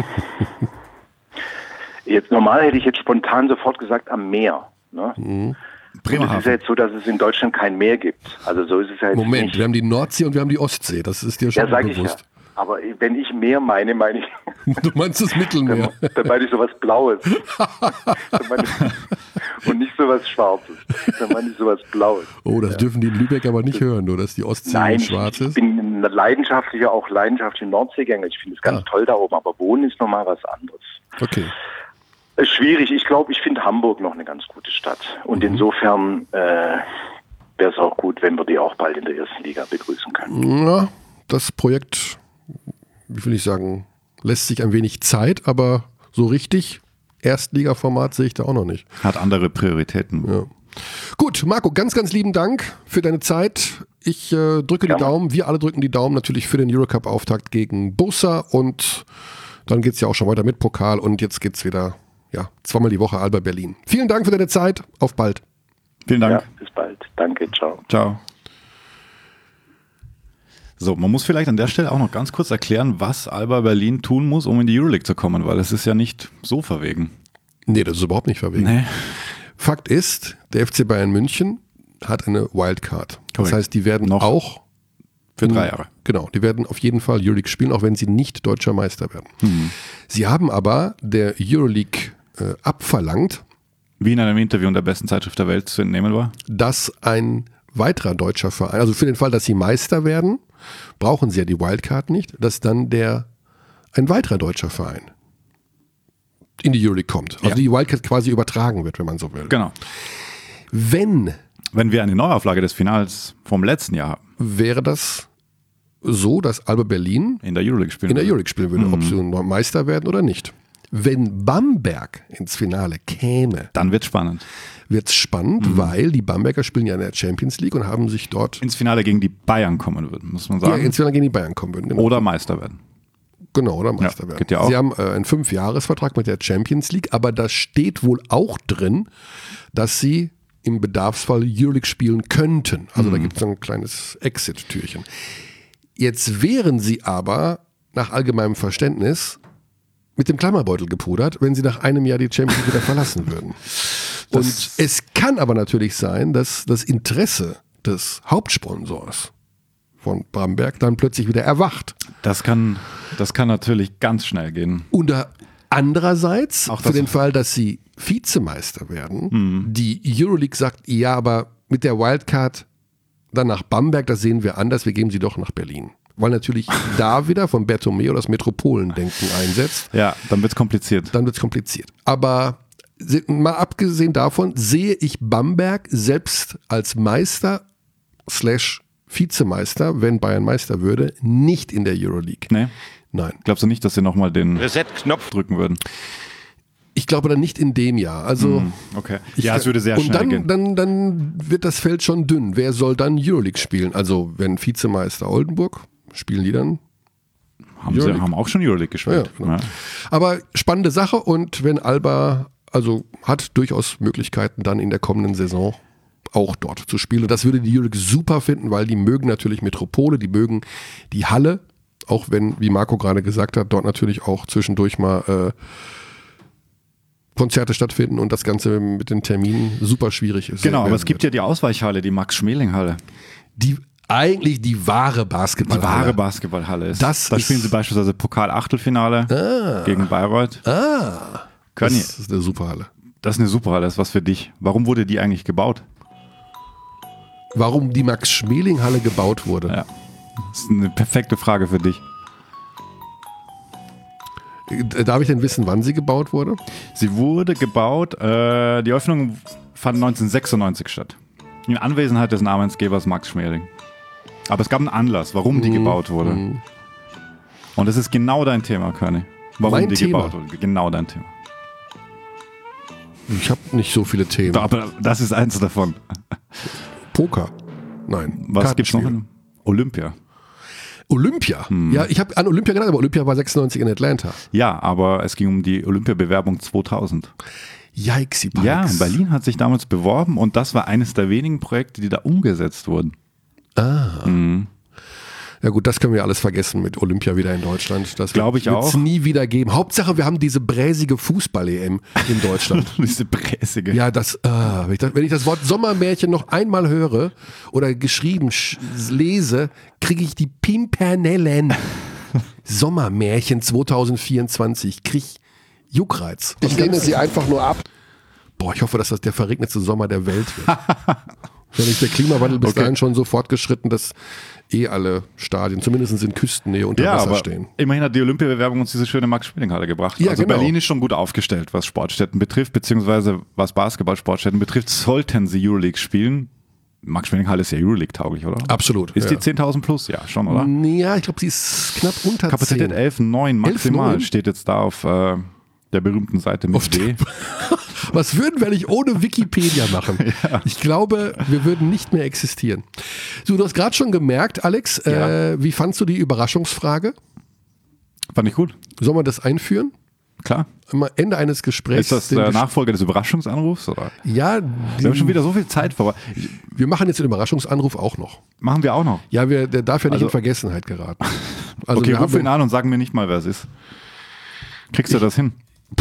Normal hätte ich jetzt spontan sofort gesagt am Meer. Ne? Es ist ja jetzt so, dass es in Deutschland kein Meer gibt. Also so ist es ja jetzt Moment, nicht. Wir haben die Nordsee und wir haben die Ostsee. Das ist dir schon bewusst. Aber wenn ich Meer meine ich... Du meinst das Mittelmeer. Dann meine ich sowas Blaues. Und nicht sowas Schwarzes. Dann meine ich sowas Blaues. Oh, das dürfen die in Lübeck aber nicht hören, nur dass die Ostsee Nein, schwarz ist. Ich bin ein leidenschaftlicher Nordseegänger. Ich finde es ganz toll da oben, aber Wohnen ist nochmal was anderes. Okay. Schwierig. Ich glaube, ich finde Hamburg noch eine ganz gute Stadt. Und insofern wäre es auch gut, wenn wir die auch bald in der ersten Liga begrüßen können. Ja, das Projekt, wie will ich sagen, lässt sich ein wenig Zeit, aber so richtig Erstligaformat sehe ich da auch noch nicht. Hat andere Prioritäten. Ja. Gut, Marco, ganz, ganz lieben Dank für deine Zeit. Ich drücke die Daumen, wir alle drücken die Daumen natürlich für den Eurocup-Auftakt gegen Bursa und dann geht es ja auch schon weiter mit Pokal und jetzt geht es wieder, zweimal die Woche Alba Berlin. Vielen Dank für deine Zeit, auf bald. Vielen Dank. Ja, bis bald. Danke, ciao. Ciao. So, man muss vielleicht an der Stelle auch noch ganz kurz erklären, was Alba Berlin tun muss, um in die Euroleague zu kommen, weil es ist ja nicht so verwegen. Nee, das ist überhaupt nicht verwegen. Nee. Fakt ist, der FC Bayern München hat eine Wildcard. Das Korrekt. heißt, die werden Noch auch für 3 Jahre. Genau, die werden auf jeden Fall Euroleague spielen, auch wenn sie nicht deutscher Meister werden. Sie haben aber der Euroleague abverlangt, Wie in einem Interview in der besten Zeitschrift der Welt zu entnehmen war. dass ein weiterer deutscher Verein, also für den Fall, dass sie Meister werden, brauchen sie ja die Wildcard nicht, dass dann ein weiterer deutscher Verein in die Euroleague kommt. Also die Wildcard quasi übertragen wird, wenn man so will. Genau. Wenn wir eine Neuauflage des Finals vom letzten Jahr haben, wäre das so, dass Alba Berlin in der Euroleague spielen würde, ob sie Meister werden oder nicht. Wenn Bamberg ins Finale käme, dann wird es spannend. wird es spannend, weil die Bamberger spielen ja in der Champions League und haben sich dort Ins Finale gegen die Bayern kommen würden, muss man sagen. ins Finale gegen die Bayern kommen würden. Genau. Oder Meister werden. Genau, oder Meister werden. geht ja auch. Sie haben einen 5-Jahres-Vertrag mit der Champions League, aber da steht wohl auch drin, dass sie im Bedarfsfall Euroleague spielen könnten. Also da gibt es so ein kleines Exit-Türchen. Jetzt wären sie aber nach allgemeinem Verständnis mit dem Klammerbeutel gepudert, wenn sie nach einem Jahr die Champions League wieder verlassen würden. Und es kann aber natürlich sein, dass das Interesse des Hauptsponsors von Bamberg dann plötzlich wieder erwacht. Das kann natürlich ganz schnell gehen. Und andererseits, Auch für das- den Fall, dass sie Vizemeister werden, die Euroleague sagt, ja, aber mit der Wildcard dann nach Bamberg, das sehen wir anders, wir geben sie doch nach Berlin. Weil natürlich da wieder von Bertomeu das Metropolendenken einsetzt. Ja, dann wird es kompliziert. Dann wird es kompliziert. Aber mal abgesehen davon sehe ich Bamberg selbst als Meister / Vizemeister, wenn Bayern Meister würde, nicht in der Euroleague. Nee? Nein. Glaubst du nicht, dass sie nochmal den Reset-Knopf drücken würden? Ich glaube dann nicht in dem Jahr. Also Okay. Ja, es würde sehr und schnell gehen. dann wird das Feld schon dünn. Wer soll dann Euroleague spielen? Also wenn Vizemeister Oldenburg, spielen die dann? Haben sie Euroleague. haben auch schon Euroleague gespielt. Ja, genau. Aber spannende Sache und wenn Alba, also hat durchaus Möglichkeiten dann in der kommenden Saison auch dort zu spielen. Und das würde die Euroleague super finden, weil die mögen natürlich Metropole, die mögen die Halle, auch wenn, wie Marco gerade gesagt hat, dort natürlich auch zwischendurch mal Konzerte stattfinden und das Ganze mit den Terminen super schwierig ist. Genau, aber es gibt ja die Ausweichhalle, die Max-Schmeling-Halle. eigentlich die wahre Basketball. Die wahre Basketballhalle ist. Das da ist- spielen sie beispielsweise Pokal-Achtelfinale gegen Bayreuth. Körny, Das ist eine super Halle. das ist eine super Halle, das ist was für dich. Warum wurde die eigentlich gebaut? Warum die Max-Schmeling-Halle gebaut wurde? Ja. Das ist eine perfekte Frage für dich. Darf ich denn wissen, wann sie gebaut wurde? Sie wurde gebaut, die Öffnung fand 1996 statt. In Anwesenheit des Namensgebers Max Schmeling. Aber es gab einen Anlass, warum die gebaut wurde. Und das ist genau dein Thema, Körny. Warum Mein die Thema? gebaut wurde. Genau dein Thema. Ich habe nicht so viele Themen. Aber das ist eins davon. Poker? Nein. Was gibt's noch? Kartenspiel. Olympia. Olympia? Ja, ich habe an Olympia gedacht, aber Olympia war 96 in Atlanta. Ja, aber es ging um die Olympia-Bewerbung 2000. Yikes, Ja, Berlin hat sich damals beworben und das war eines der wenigen Projekte, die da umgesetzt wurden. Ja gut, das können wir alles vergessen mit Olympia wieder in Deutschland. Das Glaube ich wird's auch. nie wieder geben. Hauptsache, wir haben diese bräsige Fußball-EM in Deutschland. Diese Präsige. Ja, wenn ich das Wort Sommermärchen noch einmal höre oder geschrieben lese, kriege ich die Pimpernellen. Sommermärchen 2024. Krieg Juckreiz. Ich lehne sie einfach nur ab. Boah, ich hoffe, dass das der verregnetste Sommer der Welt wird. Wenn nicht der Klimawandel bis dahin schon so fortgeschritten, dass alle Stadien, zumindest in Küstennähe, unter Wasser aber stehen. Immerhin hat die Olympiabewerbung uns diese schöne Max-Schmeling-Halle gebracht. Ja, also genau. Berlin ist schon gut aufgestellt, was Sportstätten betrifft, beziehungsweise was Basketball-Sportstätten betrifft, sollten sie Euroleague spielen. Max-Schmeling-Halle ist ja Euroleague-tauglich, oder? Absolut. Ist die 10.000 plus? Ja, schon, oder? Ja, ich glaube, sie ist knapp unter Kapazität 10. 11,9 maximal 11,9? steht jetzt da auf der berühmten Seite mit D. Was würden wir nicht ohne Wikipedia machen? Ja. Ich glaube, wir würden nicht mehr existieren. So, du hast gerade schon gemerkt, Alex, wie fandst du die Überraschungsfrage? Fand ich gut. Sollen wir das einführen? Klar. Am Ende eines Gesprächs. Ist das der Nachfolger des Überraschungsanrufs? Oder? Ja. Wir haben schon wieder so viel Zeit vor. Wir machen jetzt den Überraschungsanruf auch noch. Machen wir auch noch. Ja, der darf ja nicht Also- in Vergessenheit geraten. Also Okay, wir ruf haben ihn an und sag mir nicht mal, wer es ist. Kriegst du das hin?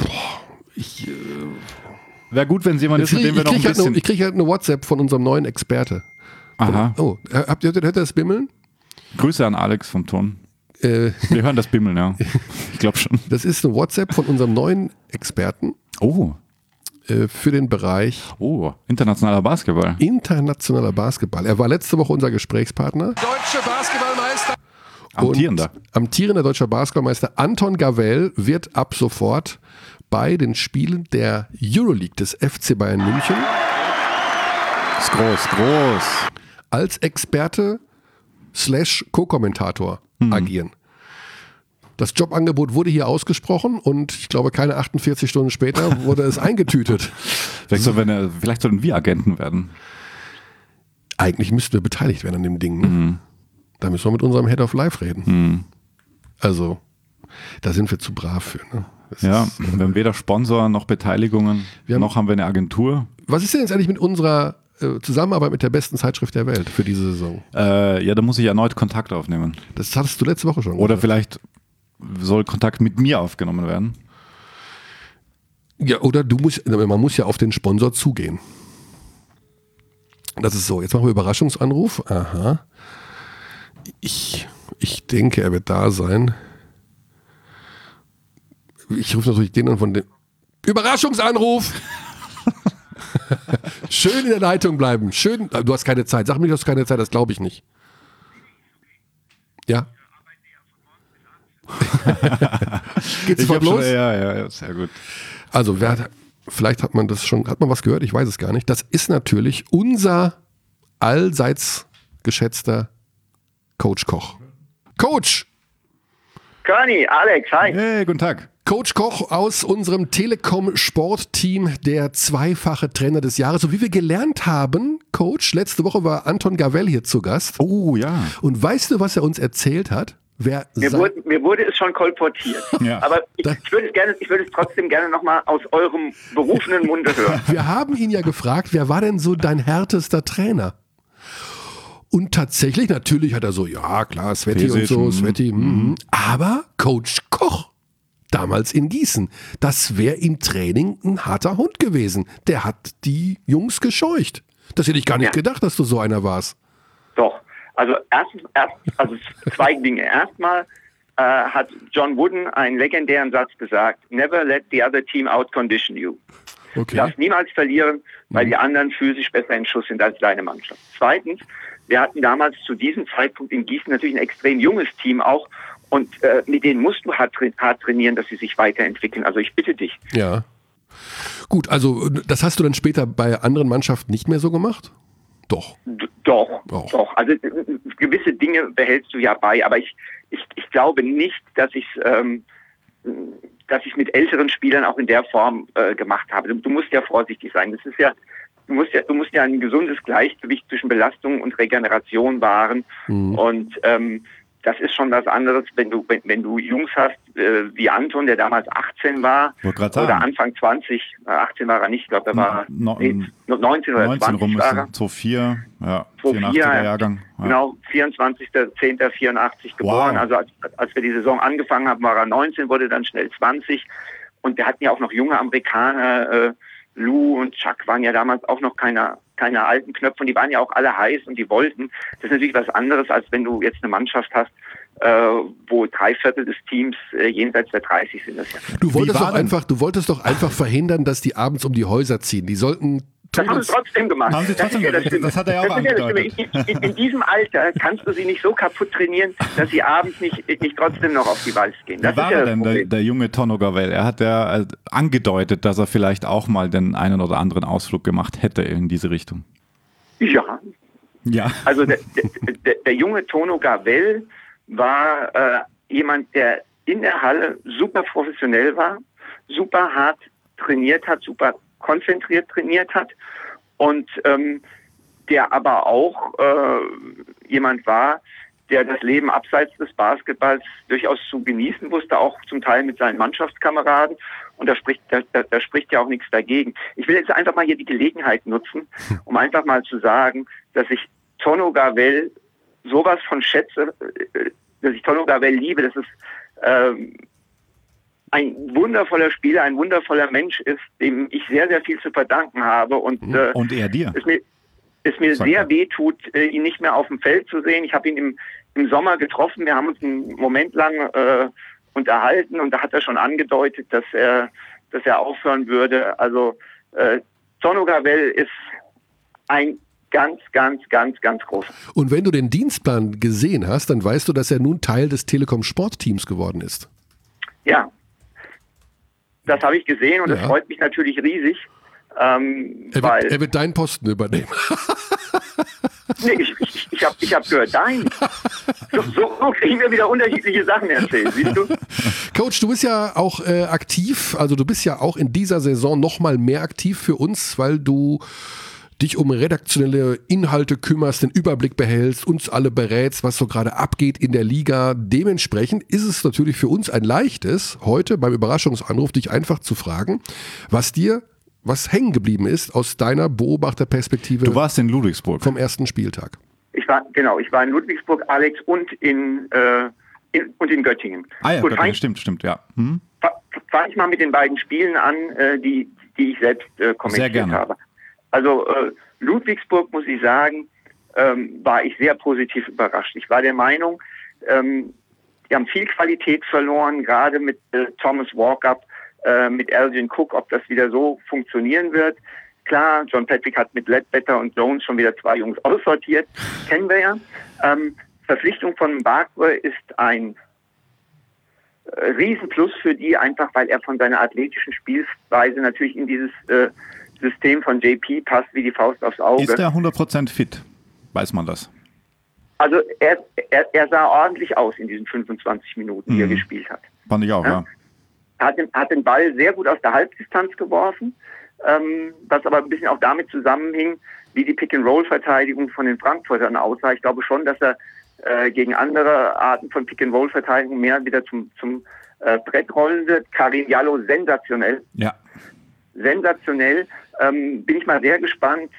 Wäre gut, wenn es jemand ist, mit dem wir noch ein bisschen... Ich kriege halt eine WhatsApp von unserem neuen Experte. Aha. Oh, hört ihr das Bimmeln? Grüße an Alex vom Ton. Wir hören das Bimmeln, ja. Ich glaube schon. Das ist eine WhatsApp von unserem neuen Experten Oh, für den Bereich internationaler Basketball. internationaler Basketball. Er war letzte Woche unser Gesprächspartner. Deutsche Basketballmeister. Amtierender. Und amtierender deutscher Basketballmeister Anton Gavell wird ab sofort bei den Spielen der Euroleague des FC Bayern München Ist groß. als Experte / Co-Kommentator agieren. Das Jobangebot wurde hier ausgesprochen und ich glaube, keine 48 Stunden später wurde es eingetütet. Vielleicht sollten wir Agenten werden. Eigentlich müssten wir beteiligt werden an dem Ding. Ne? Da müssen wir mit unserem Head of Life reden. Also, da sind wir zu brav für. Ne? Ja, wir haben weder Sponsor noch Beteiligungen, noch haben wir eine Agentur. Was ist denn jetzt eigentlich mit unserer Zusammenarbeit mit der besten Zeitschrift der Welt für diese Saison? Ja, da muss ich erneut Kontakt aufnehmen. Das hattest du letzte Woche schon Oder gesagt. vielleicht soll Kontakt mit mir aufgenommen werden. Ja, oder man muss ja auf den Sponsor zugehen. Das ist so. Jetzt machen wir Überraschungsanruf. Aha. Ich denke, er wird da sein. Ich rufe natürlich den an von dem. Überraschungsanruf! Schön in der Leitung bleiben. Schön. Du hast keine Zeit. Sag mir, du hast keine Zeit. Das glaube ich nicht. Ja. Geht's sofort los? Ja, sehr gut. Also, vielleicht hat man was gehört, ich weiß es gar nicht. Das ist natürlich unser allseits geschätzter Coach Koch. Coach! Körny, Alex, hi. Hey, guten Tag. Coach Koch aus unserem Telekom-Sportteam, der zweifache Trainer des Jahres. So wie wir gelernt haben, Coach, letzte Woche war Anton Gavell hier zu Gast. Oh, ja. Und weißt du, was er uns erzählt hat? Mir wurde es schon kolportiert. Ja. Aber ich würde es trotzdem gerne nochmal aus eurem berufenen Munde hören. Wir haben ihn ja gefragt, wer war denn so dein härtester Trainer? Und tatsächlich, natürlich hat er so, ja klar, Sveti und so, Sveti. Aber Coach Koch, damals in Gießen, das wäre im Training ein harter Hund gewesen. Der hat die Jungs gescheucht. Das hätte ich gar nicht gedacht, dass du so einer warst. Doch. Also also zwei Dinge. Erstmal hat John Wooden einen legendären Satz gesagt: Never let the other team outcondition you. Du darfst niemals verlieren, weil die anderen physisch besser in Schuss sind als deine Mannschaft. Zweitens, wir hatten damals zu diesem Zeitpunkt in Gießen natürlich ein extrem junges Team auch und mit denen musst du hart trainieren, dass sie sich weiterentwickeln. Also ich bitte dich. Ja. Gut, also das hast du dann später bei anderen Mannschaften nicht mehr so gemacht? Doch. Doch. Also gewisse Dinge behältst du ja bei, aber ich glaube nicht, dass ich mit älteren Spielern auch in der Form gemacht habe. Du musst ja vorsichtig sein. Das ist ja, du musst ja ein gesundes Gleichgewicht zwischen Belastung und Regeneration wahren. Und das ist schon was anderes, wenn du Jungs hast wie Anton, der damals 18 war oder Anfang 20, 18 war er nicht, ich glaube, er war 19 oder 20 rum war er. 2,4, ja, 84er Jahrgang. Ja. Genau, 24.10.84 geboren. Wow. Also als wir die Saison angefangen haben, war er 19, wurde dann schnell 20. Und wir hatten ja auch noch junge Amerikaner, Lou und Chuck waren ja damals auch noch keine alten Knöpfe und die waren ja auch alle heiß und die wollten. Das ist natürlich was anderes, als wenn du jetzt eine Mannschaft hast wo 3/4 des Teams jenseits der 30 sind. Das ja. Du wolltest doch einfach verhindern, dass die abends um die Häuser ziehen. Die sollten... Das haben sie trotzdem gemacht. Haben sie trotzdem gemacht. Das hat er ja auch angedeutet. In diesem Alter kannst du sie nicht so kaputt trainieren, dass sie abends nicht trotzdem noch auf die Walz gehen. Wie war er denn, der junge Tonno Gavell? Er hat ja angedeutet, dass er vielleicht auch mal den einen oder anderen Ausflug gemacht hätte in diese Richtung. Ja. Also der junge Tonno Gavell war jemand, der in der Halle super professionell war, super hart trainiert hat, super konzentriert trainiert hat und der aber auch jemand war, der das Leben abseits des Basketballs durchaus zu genießen wusste, auch zum Teil mit seinen Mannschaftskameraden. Und da spricht ja auch nichts dagegen. Ich will jetzt einfach mal hier die Gelegenheit nutzen, um einfach mal zu sagen, dass ich Tonno Gavell sowas von schätze, dass ich Tonno Gavell liebe, dass es ein wundervoller Spieler, ein wundervoller Mensch ist, dem ich sehr, sehr viel zu verdanken habe. Und er dir. Es mir sehr weh tut, ihn nicht mehr auf dem Feld zu sehen. Ich habe ihn im Sommer getroffen. Wir haben uns einen Moment lang unterhalten und da hat er schon angedeutet, dass er aufhören würde. Also Tonno Gavell ist ein ganz, ganz, ganz, ganz großer. Und wenn du den Dienstplan gesehen hast, dann weißt du, dass er nun Teil des Telekom Sportteams geworden ist. Ja. Das habe ich gesehen und das freut mich natürlich riesig. Er wird deinen Posten übernehmen. Nee, ich hab gehört, dein. So kriegen wir wieder unterschiedliche Sachen erzählt, siehst du? Coach, du bist ja auch aktiv, also du bist ja auch in dieser Saison noch mal mehr aktiv für uns, weil du dich um redaktionelle Inhalte kümmerst, den Überblick behältst, uns alle berätst, was so gerade abgeht in der Liga. Dementsprechend ist es natürlich für uns ein leichtes, heute beim Überraschungsanruf dich einfach zu fragen, was hängen geblieben ist aus deiner Beobachterperspektive. Du warst in Ludwigsburg. Vom ersten Spieltag. Ich war in Ludwigsburg, Alex, und in Göttingen. Ah ja, Göttingen, stimmt, ja. Fange ich mal mit den beiden Spielen an, die ich selbst kommentiert habe. Also Ludwigsburg, muss ich sagen, war ich sehr positiv überrascht. Ich war der Meinung, die haben viel Qualität verloren, gerade mit Thomas Walkup, mit Elgin Cook, ob das wieder so funktionieren wird. Klar, John Patrick hat mit Ledbetter und Jones schon wieder 2 Jungs aussortiert, kennen wir ja. Verpflichtung von Mbakwe ist ein Riesenplus für die, einfach weil er von seiner athletischen Spielweise natürlich in dieses System von JP passt wie die Faust aufs Auge. Ist er 100% fit? Weiß man das? Also er sah ordentlich aus in diesen 25 Minuten, die er gespielt hat. Fand ich auch, ja. Hat den Ball sehr gut aus der Halbdistanz geworfen, was aber ein bisschen auch damit zusammenhing, wie die Pick-and-Roll-Verteidigung von den Frankfurtern aussah. Ich glaube schon, dass er gegen andere Arten von Pick-and-Roll-Verteidigung mehr wieder zum Brett rollen wird. Karim Jallow, sensationell. Ja. Sensationell. Bin ich mal sehr gespannt.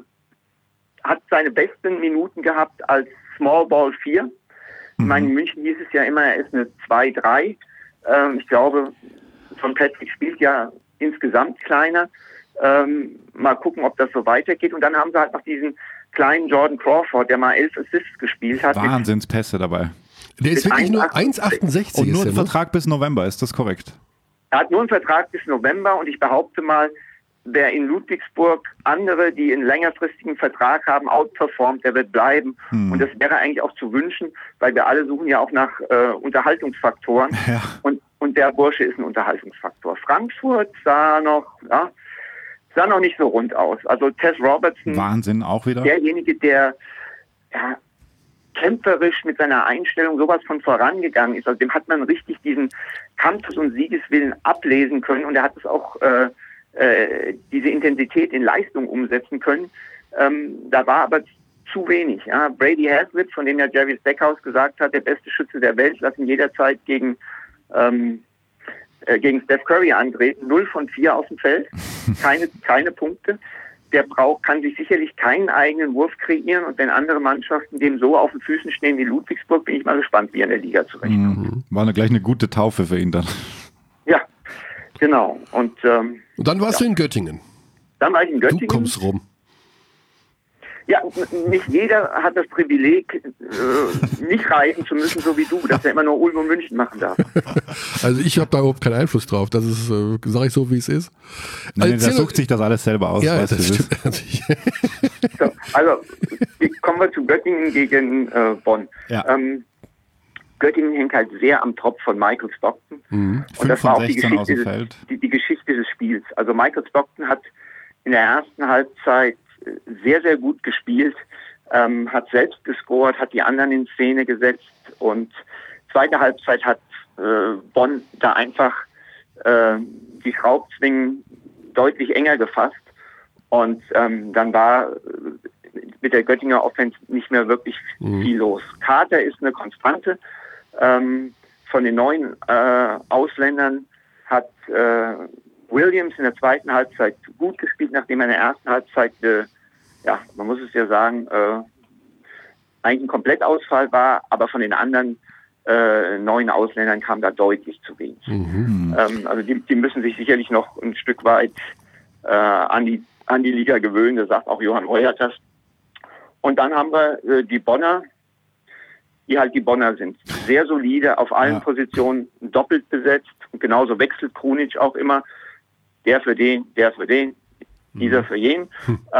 Hat seine besten Minuten gehabt als Small Ball 4. Ich meine, in München hieß es ja immer, er ist eine 2-3. Ich glaube, John Patrick spielt ja insgesamt kleiner. Mal gucken, ob das so weitergeht. Und dann haben sie halt noch diesen kleinen Jordan Crawford, der mal 11 Assists gespielt hat. Wahnsinnspässe dabei. Der ist wirklich nur 1,68. Und nur ein Vertrag bis November, ist das korrekt? Er hat nur einen Vertrag bis November und ich behaupte mal, wer in Ludwigsburg andere, die einen längerfristigen Vertrag haben, outperformt, der wird bleiben. Und das wäre eigentlich auch zu wünschen, weil wir alle suchen ja auch nach Unterhaltungsfaktoren. Ja. Und der Bursche ist ein Unterhaltungsfaktor. Frankfurt sah noch nicht so rund aus. Also Tess Robertson. Wahnsinn, auch wieder. Derjenige, der kämpferisch mit seiner Einstellung sowas von vorangegangen ist. Also dem hat man richtig diesen Kampfes- und Siegeswillen ablesen können und er hat es auch diese Intensität in Leistung umsetzen können. Da war aber zu wenig. Ja. Brady Hazlitt, von dem ja Jerry Stackhouse gesagt hat, der beste Schütze der Welt, lass ihn jederzeit gegen Steph Curry antreten. 0 von 4 auf dem Feld, keine Punkte. Der kann sich sicherlich keinen eigenen Wurf kreieren und wenn andere Mannschaften dem so auf den Füßen stehen wie Ludwigsburg, bin ich mal gespannt, wie er in der Liga zurechtkommt. War gleich eine gute Taufe für ihn dann. Ja, genau. Und dann warst du in Göttingen. Dann war ich in Göttingen. Du kommst rum. Ja, nicht jeder hat das Privileg, nicht reisen zu müssen, so wie du, dass er immer nur Ulm und München machen darf. Also ich habe da überhaupt keinen Einfluss drauf. Das ist, sage ich so, wie es ist. Der sucht sich das alles selber aus. Ja, das stimmt. So, also kommen wir zu Göttingen gegen Bonn. Ja. Göttingen hängt halt sehr am Tropf von Michael Stockton. Und das war auch die Geschichte des Spiels. Also Michael Stockton hat in der ersten Halbzeit sehr, sehr gut gespielt, hat selbst gescored, hat die anderen in Szene gesetzt und zweite Halbzeit hat Bonn da einfach die Schraubzwingen deutlich enger gefasst und dann war mit der Göttinger Offense nicht mehr wirklich viel los. Carter ist eine Konstante. Von den neuen Ausländern hat Williams in der zweiten Halbzeit gut gespielt, nachdem er in der ersten Halbzeit, man muss es ja sagen, eigentlich ein Komplettausfall war, aber von den anderen neuen Ausländern kam da deutlich zu wenig. Also die müssen sich sicherlich noch ein Stück weit an die Liga gewöhnen, das sagt auch Johann Reuertas. Und dann haben wir die Bonner, die halt die Bonner sind. Sehr solide, auf allen Positionen doppelt besetzt. Und genauso wechselt Krunic auch immer. Der für den, dieser für jeden.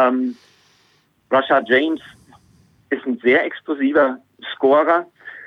Rashad James ist ein sehr explosiver Scorer.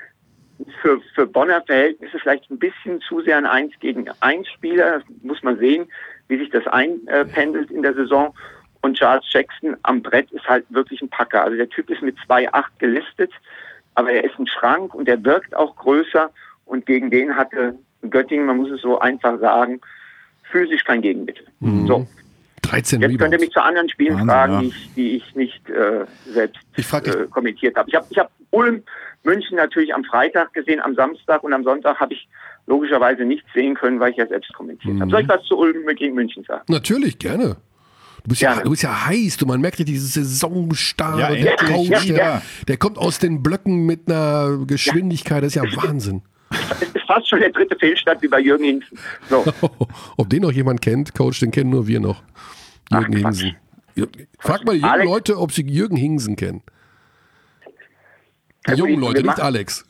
Für Bonner Verhältnisse vielleicht ein bisschen zu sehr ein 1-gegen-1 Spieler. Das muss man sehen, wie sich das einpendelt in der Saison. Und Charles Jackson am Brett ist halt wirklich ein Packer. Also der Typ ist mit 2,8 gelistet, aber er ist ein Schrank und er wirkt auch größer. Und gegen den hatte Göttingen, man muss es so einfach sagen, physisch kein Gegenmittel. So. 13 Jetzt könnt ihr mich zu anderen Spielen fragen, ja. die ich nicht selbst dich. kommentiert habe. Ich hab Ulm, München natürlich am Freitag gesehen, am Samstag und am Sonntag habe ich logischerweise nichts sehen können, weil ich ja selbst kommentiert habe. Soll ich was zu Ulm gegen München sagen? Natürlich, gerne. Du bist ja heiß, man merkt ja dieses Saisonstart. Ja, der Coach, ja. der kommt aus den Blöcken mit einer Geschwindigkeit, das ist ja Wahnsinn. Es ist fast schon der dritte Fehlstart wie bei Jürgen Hingsen. So. Ob den noch jemand kennt, Coach, den kennen nur wir noch. Jürgen Hingsen. Frag mal die jungen Leute, ob sie Jürgen Hingsen kennen. Die jungen Leute, nicht Alex.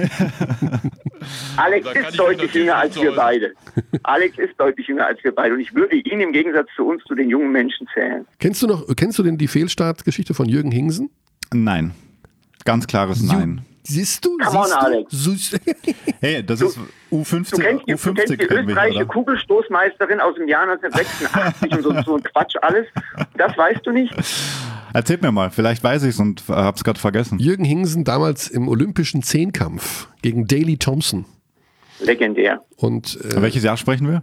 Alex ist deutlich jünger als wir beide. Alex ist deutlich jünger als wir beide. Und ich würde ihn im Gegensatz zu uns zu den jungen Menschen zählen. Kennst du denn die Fehlstartgeschichte von Jürgen Hingsen? Nein. Ganz klares Nein. Siehst du? Come on, Alex. Hey, das ist U50. Du kennst die österreichische Kugelstoßmeisterin aus dem Jahr 1986 und so ein Quatsch alles. Das weißt du nicht? Erzähl mir mal, vielleicht weiß ich es und hab's gerade vergessen. Jürgen Hingsen damals im olympischen Zehnkampf gegen Daley Thompson. Legendär. Und welches Jahr sprechen wir?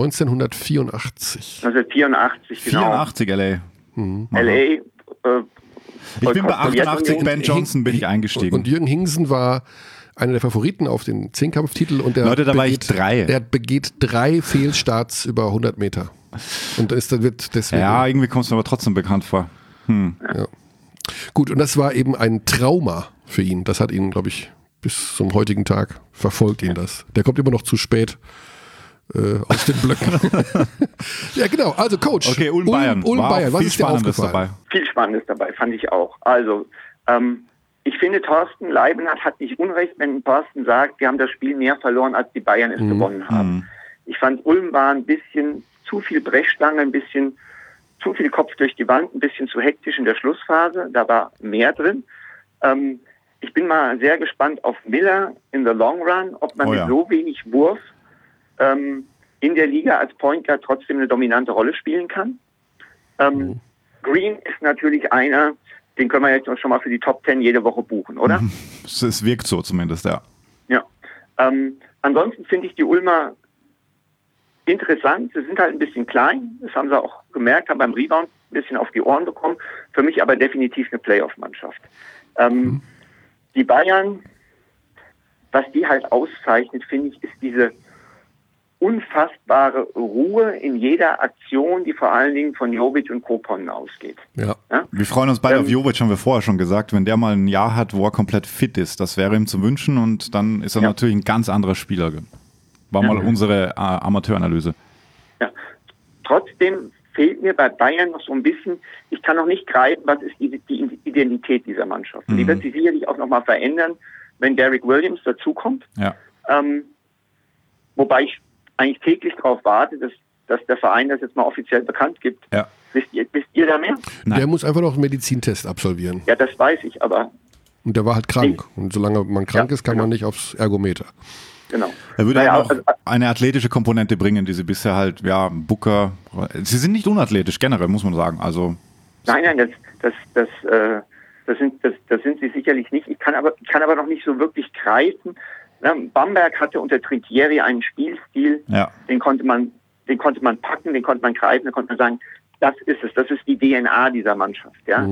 1984. 1984, genau. 84 LA. LA. Ich bin bei 88 Ben Johnson bin ich eingestiegen. Und Jürgen Hingsen war einer der Favoriten auf den Zehnkampftitel. Und der Leute, da war ich 3. Der begeht 3 Fehlstarts über 100 Meter. Und wird deswegen... Ja, irgendwie kommst du aber trotzdem bekannt vor. Ja. Gut, und das war eben ein Trauma für ihn. Das hat ihn, glaube ich, bis zum heutigen Tag verfolgt ihn das. Der kommt immer noch zu spät aus den Blöcken. Ja, genau. Also Coach. Okay, Ulm-Bayern. Ulm-Bayern. Was ist dir aufgefallen? dabei? Viel Spannendes dabei, fand ich auch. Also, ich finde, Thorsten Leibenhardt hat nicht unrecht, wenn Thorsten sagt, wir haben das Spiel mehr verloren, als die Bayern es gewonnen haben. Ich fand, Ulm war ein bisschen zu viel Brechstange, ein bisschen zu viel Kopf durch die Wand, ein bisschen zu hektisch in der Schlussphase. Da war mehr drin. Ich bin mal sehr gespannt auf Miller in the long run, ob man mit so wenig Wurf in der Liga als Point Guard trotzdem eine dominante Rolle spielen kann. Green ist natürlich einer, den können wir jetzt schon mal für die Top 10 jede Woche buchen, oder? Es wirkt so zumindest, ja. Ja. Ansonsten finde ich die Ulmer interessant. Sie sind halt ein bisschen klein, das haben sie auch gemerkt, haben beim Rebound ein bisschen auf die Ohren bekommen. Für mich aber definitiv eine Playoff-Mannschaft. Die Bayern, was die halt auszeichnet, finde ich, ist diese unfassbare Ruhe in jeder Aktion, die vor allen Dingen von Jovic und Koponen ausgeht. Ja. Wir freuen uns beide auf Jovic, haben wir vorher schon gesagt, wenn der mal ein Jahr hat, wo er komplett fit ist. Das wäre ihm zu wünschen und dann ist er natürlich ein ganz anderer Spieler. War mal unsere Amateuranalyse. Ja. Trotzdem fehlt mir bei Bayern noch so ein bisschen, ich kann noch nicht greifen, was ist die Identität dieser Mannschaft. Und die wird sich sicherlich auch nochmal verändern, wenn Derrick Williams dazukommt. Ja. Wobei ich eigentlich täglich darauf warte, dass der Verein das jetzt mal offiziell bekannt gibt. Ja. Wisst ihr da mehr? Nein. Der muss einfach noch einen Medizintest absolvieren. Ja, das weiß ich, aber Und der war halt krank. Und solange man krank ist, kann man nicht aufs Ergometer. genau. Er würde auch eine athletische Komponente bringen, die sie bisher halt, Booker, sie sind nicht unathletisch generell, muss man sagen. Also Nein, das sind sie sicherlich nicht. Ich kann aber noch nicht so wirklich greifen. Bamberg hatte unter Trinchieri einen Spielstil, den konnte man packen, den konnte man greifen, den konnte man sagen, das ist es, das ist die DNA dieser Mannschaft. Ja?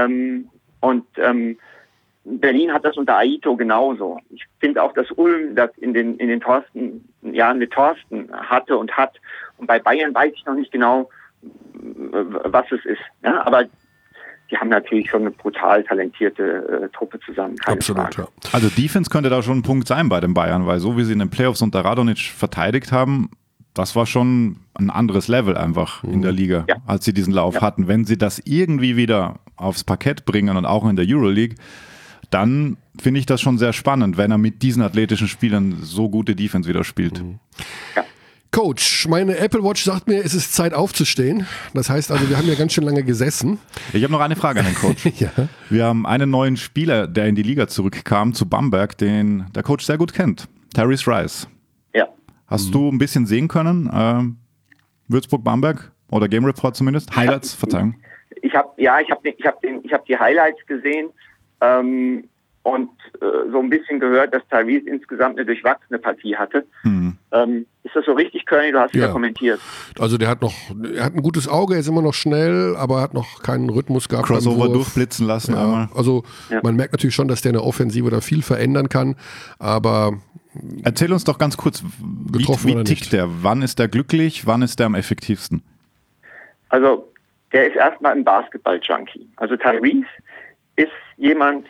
Berlin hat das unter Aito genauso. Ich finde auch, dass Ulm das in den Jahren mit Thorsten hatte und hat. Und bei Bayern weiß ich noch nicht genau, was es ist. Ja? Aber die haben natürlich schon eine brutal talentierte Truppe zusammen. Absolut, ja. Also Defense könnte da schon ein Punkt sein bei den Bayern, weil so wie sie in den Playoffs unter Radonic verteidigt haben, das war schon ein anderes Level einfach in der Liga, als sie diesen Lauf hatten. Wenn sie das irgendwie wieder aufs Parkett bringen und auch in der Euroleague, dann finde ich das schon sehr spannend, wenn er mit diesen athletischen Spielern so gute Defense wieder spielt. Ja. Coach, meine Apple Watch sagt mir, es ist Zeit aufzustehen. Das heißt also, wir haben ja ganz schön lange gesessen. Ich habe noch eine Frage an den Coach. Ja. Wir haben einen neuen Spieler, der in die Liga zurückkam, zu Bamberg, den der Coach sehr gut kennt. Tyrese Rice. Ja. Hast du ein bisschen sehen können? Würzburg-Bamberg oder Game Report zumindest? Highlights, Verzeihung. Ich habe die Highlights gesehen und so ein bisschen gehört, dass Tyrese insgesamt eine durchwachsene Partie hatte. Ist das so richtig, Körny? Du hast ja kommentiert. Also er hat ein gutes Auge, er ist immer noch schnell, aber er hat noch keinen Rhythmus gehabt. Crossover durchblitzen lassen einmal. Also man merkt natürlich schon, dass der in der Offensive da viel verändern kann, aber erzähl uns doch ganz kurz, wie tickt der? Wann ist der glücklich? Wann ist der am effektivsten? Also der ist erstmal ein Basketball-Junkie. Also Tyrese ist jemand,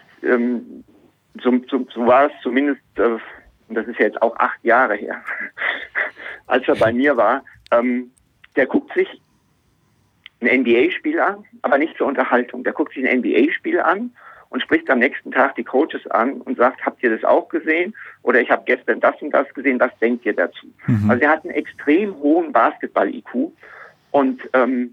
so war es zumindest, und das ist ja jetzt auch 8 Jahre her, als er bei mir war, der guckt sich ein NBA-Spiel an, aber nicht zur Unterhaltung. Der guckt sich ein NBA-Spiel an und spricht am nächsten Tag die Coaches an und sagt, habt ihr das auch gesehen? Oder ich habe gestern das und das gesehen, was denkt ihr dazu? Also er hat einen extrem hohen Basketball-IQ und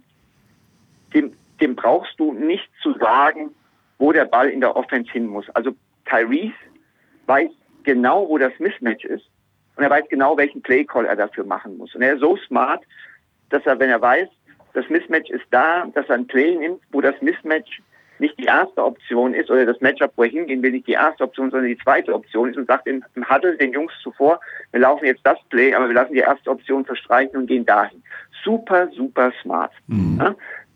dem brauchst du nicht zu sagen, wo der Ball in der Offense hin muss. Also Tyrese weiß genau, wo das Mismatch ist und er weiß genau, welchen Playcall er dafür machen muss. Und er ist so smart, dass er, wenn er weiß, das Mismatch ist da, dass er ein Play nimmt, wo das Mismatch nicht die erste Option ist oder das Matchup, wo er hingehen will, nicht die erste Option, sondern die zweite Option ist und sagt im Huddle den Jungs zuvor, wir laufen jetzt das Play, aber wir lassen die erste Option verstreichen und gehen dahin. Super, super smart. Ja?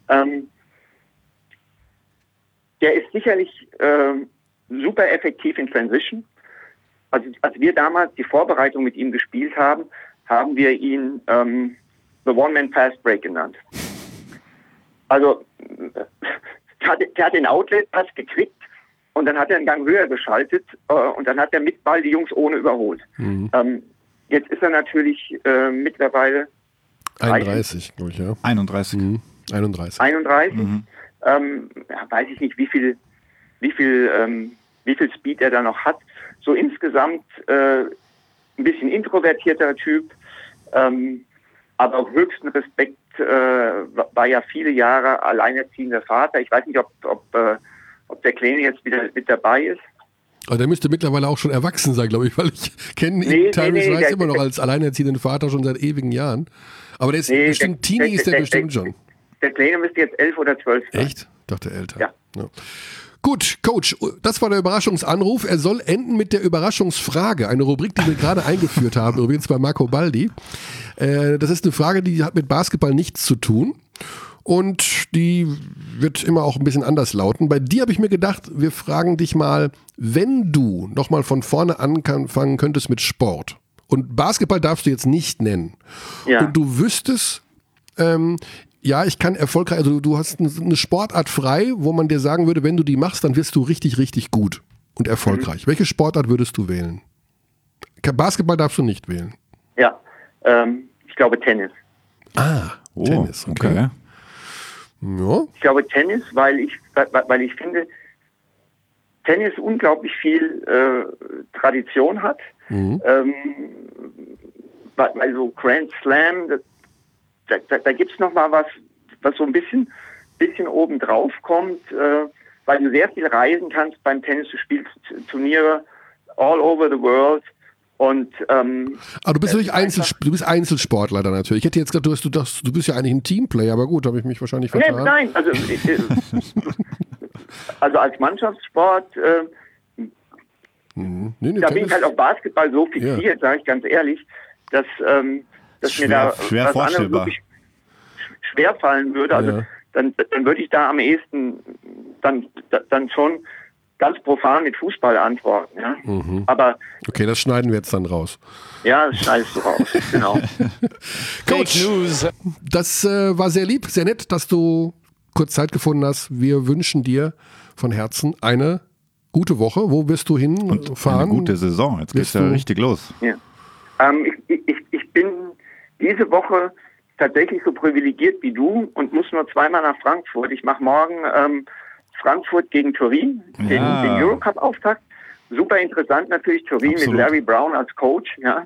Der ist sicherlich super effektiv in Transition. Also als wir damals die Vorbereitung mit ihm gespielt haben, haben wir ihn The One-Man-Fast-Break genannt. Also der hat den Outlet-Pass gekriegt und dann hat er einen Gang höher geschaltet und dann hat er mit Ball die Jungs ohne überholt. Jetzt ist er natürlich mittlerweile 31, glaube ich, ja. 31. 31. 31. Weiß ich nicht, wie viel Speed er da noch hat. So insgesamt ein bisschen introvertierter Typ, aber höchsten Respekt, war ja viele Jahre alleinerziehender Vater. Ich weiß nicht, ob der Kleine jetzt wieder mit dabei ist. Aber der müsste mittlerweile auch schon erwachsen sein, glaube ich, weil ich kenne ihn Tyrese Rice immer noch als alleinerziehenden Vater schon seit ewigen Jahren. Aber der ist bestimmt, Teenie ist der bestimmt schon. Der Kleine müsste jetzt 11 oder 12 sein. Echt? Ich dachte älter. Ja. Gut, Coach, das war der Überraschungsanruf. Er soll enden mit der Überraschungsfrage. Eine Rubrik, die wir gerade eingeführt haben, übrigens bei Marco Baldi. Das ist eine Frage, die hat mit Basketball nichts zu tun. Und die wird immer auch ein bisschen anders lauten. Bei dir habe ich mir gedacht, wir fragen dich mal, wenn du nochmal von vorne anfangen könntest mit Sport. Und Basketball darfst du jetzt nicht nennen. Ja. Und du wüsstest, ich kann erfolgreich, also du hast eine Sportart frei, wo man dir sagen würde, wenn du die machst, dann wirst du richtig, richtig gut und erfolgreich. Welche Sportart würdest du wählen? Basketball darfst du nicht wählen. Ja, ich glaube Tennis. Tennis, okay. Ja. Ich glaube Tennis, weil ich finde, Tennis unglaublich viel Tradition hat. Weil so Grand Slam, da gibt es nochmal was so ein bisschen obendrauf kommt, weil du sehr viel reisen kannst beim Tennis. Du spielst Turniere all over the world. Und, aber du bist natürlich du bist Einzelsportler dann natürlich. Ich hätte jetzt gedacht, du bist ja eigentlich ein Teamplayer, aber gut, habe ich mich wahrscheinlich vertan. Nein, also als Mannschaftssport, da bin ich halt auf Basketball so fixiert, sage ich ganz ehrlich, dass mir da schwer was anderes wirklich schwer fallen würde. Also dann würde ich da am ehesten dann schon ganz profan mit Fußball antworten. Ja? Aber okay, das schneiden wir jetzt dann raus. Ja, das schneidest du raus, genau. Coach, das war sehr lieb, sehr nett, dass du kurz Zeit gefunden hast. Wir wünschen dir von Herzen eine gute Woche. Wo wirst du hinfahren? Eine gute Saison, jetzt geht's ja richtig los. Ja. Ich bin diese Woche tatsächlich so privilegiert wie du und muss nur zweimal nach Frankfurt. Ich mache morgen Frankfurt gegen Turin, den Eurocup-Auftakt. Super interessant natürlich, Turin mit Larry Brown als Coach. Ja.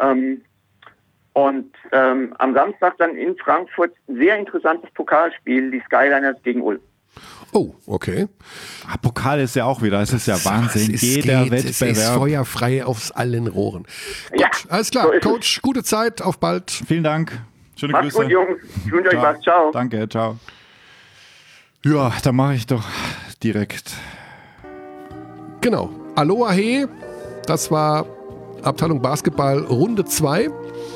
Und am Samstag dann in Frankfurt sehr interessantes Pokalspiel, die Skyliners gegen Ulm. Oh, okay. Pokal ist ja auch wieder, es ist ja Wahnsinn. Jeder Wettbewerb. Es ist feuerfrei aus allen Rohren. Ja, gut, alles klar. So Coach, gute Zeit, auf bald. Vielen Dank. Schöne Macht's Grüße. gut, Jungs. Ich wünsche euch was. Ciao. Danke, ciao. Ja, dann mache ich doch direkt. Genau. Aloha He, das war Abteilung Basketball Runde 2.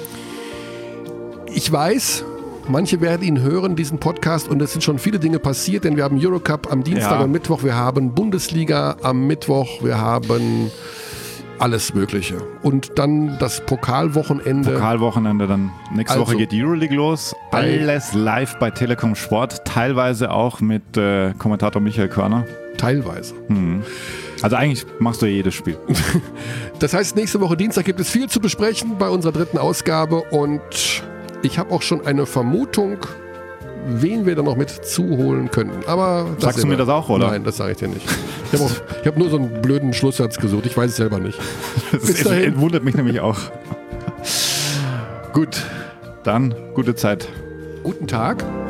Ich weiß, manche werden ihn hören, diesen Podcast, und es sind schon viele Dinge passiert, denn wir haben Eurocup am Dienstag und Mittwoch, wir haben Bundesliga am Mittwoch, wir haben alles Mögliche. Und dann das Pokalwochenende. Dann nächste Woche geht die Euroleague los. Alles live bei Telekom Sport, teilweise auch mit Kommentator Michael Körner. Teilweise. Also eigentlich machst du jedes Spiel. Das heißt, nächste Woche Dienstag gibt es viel zu besprechen bei unserer 3. Ausgabe, und ich habe auch schon eine Vermutung, wen wir da noch mit zuholen könnten. Aber sagst du mir das auch, oder? Nein, das sage ich dir nicht. Ich habe nur so einen blöden Schlusssatz gesucht. Ich weiß es selber nicht. Das wundert mich nämlich auch. Gut, dann gute Zeit. Guten Tag.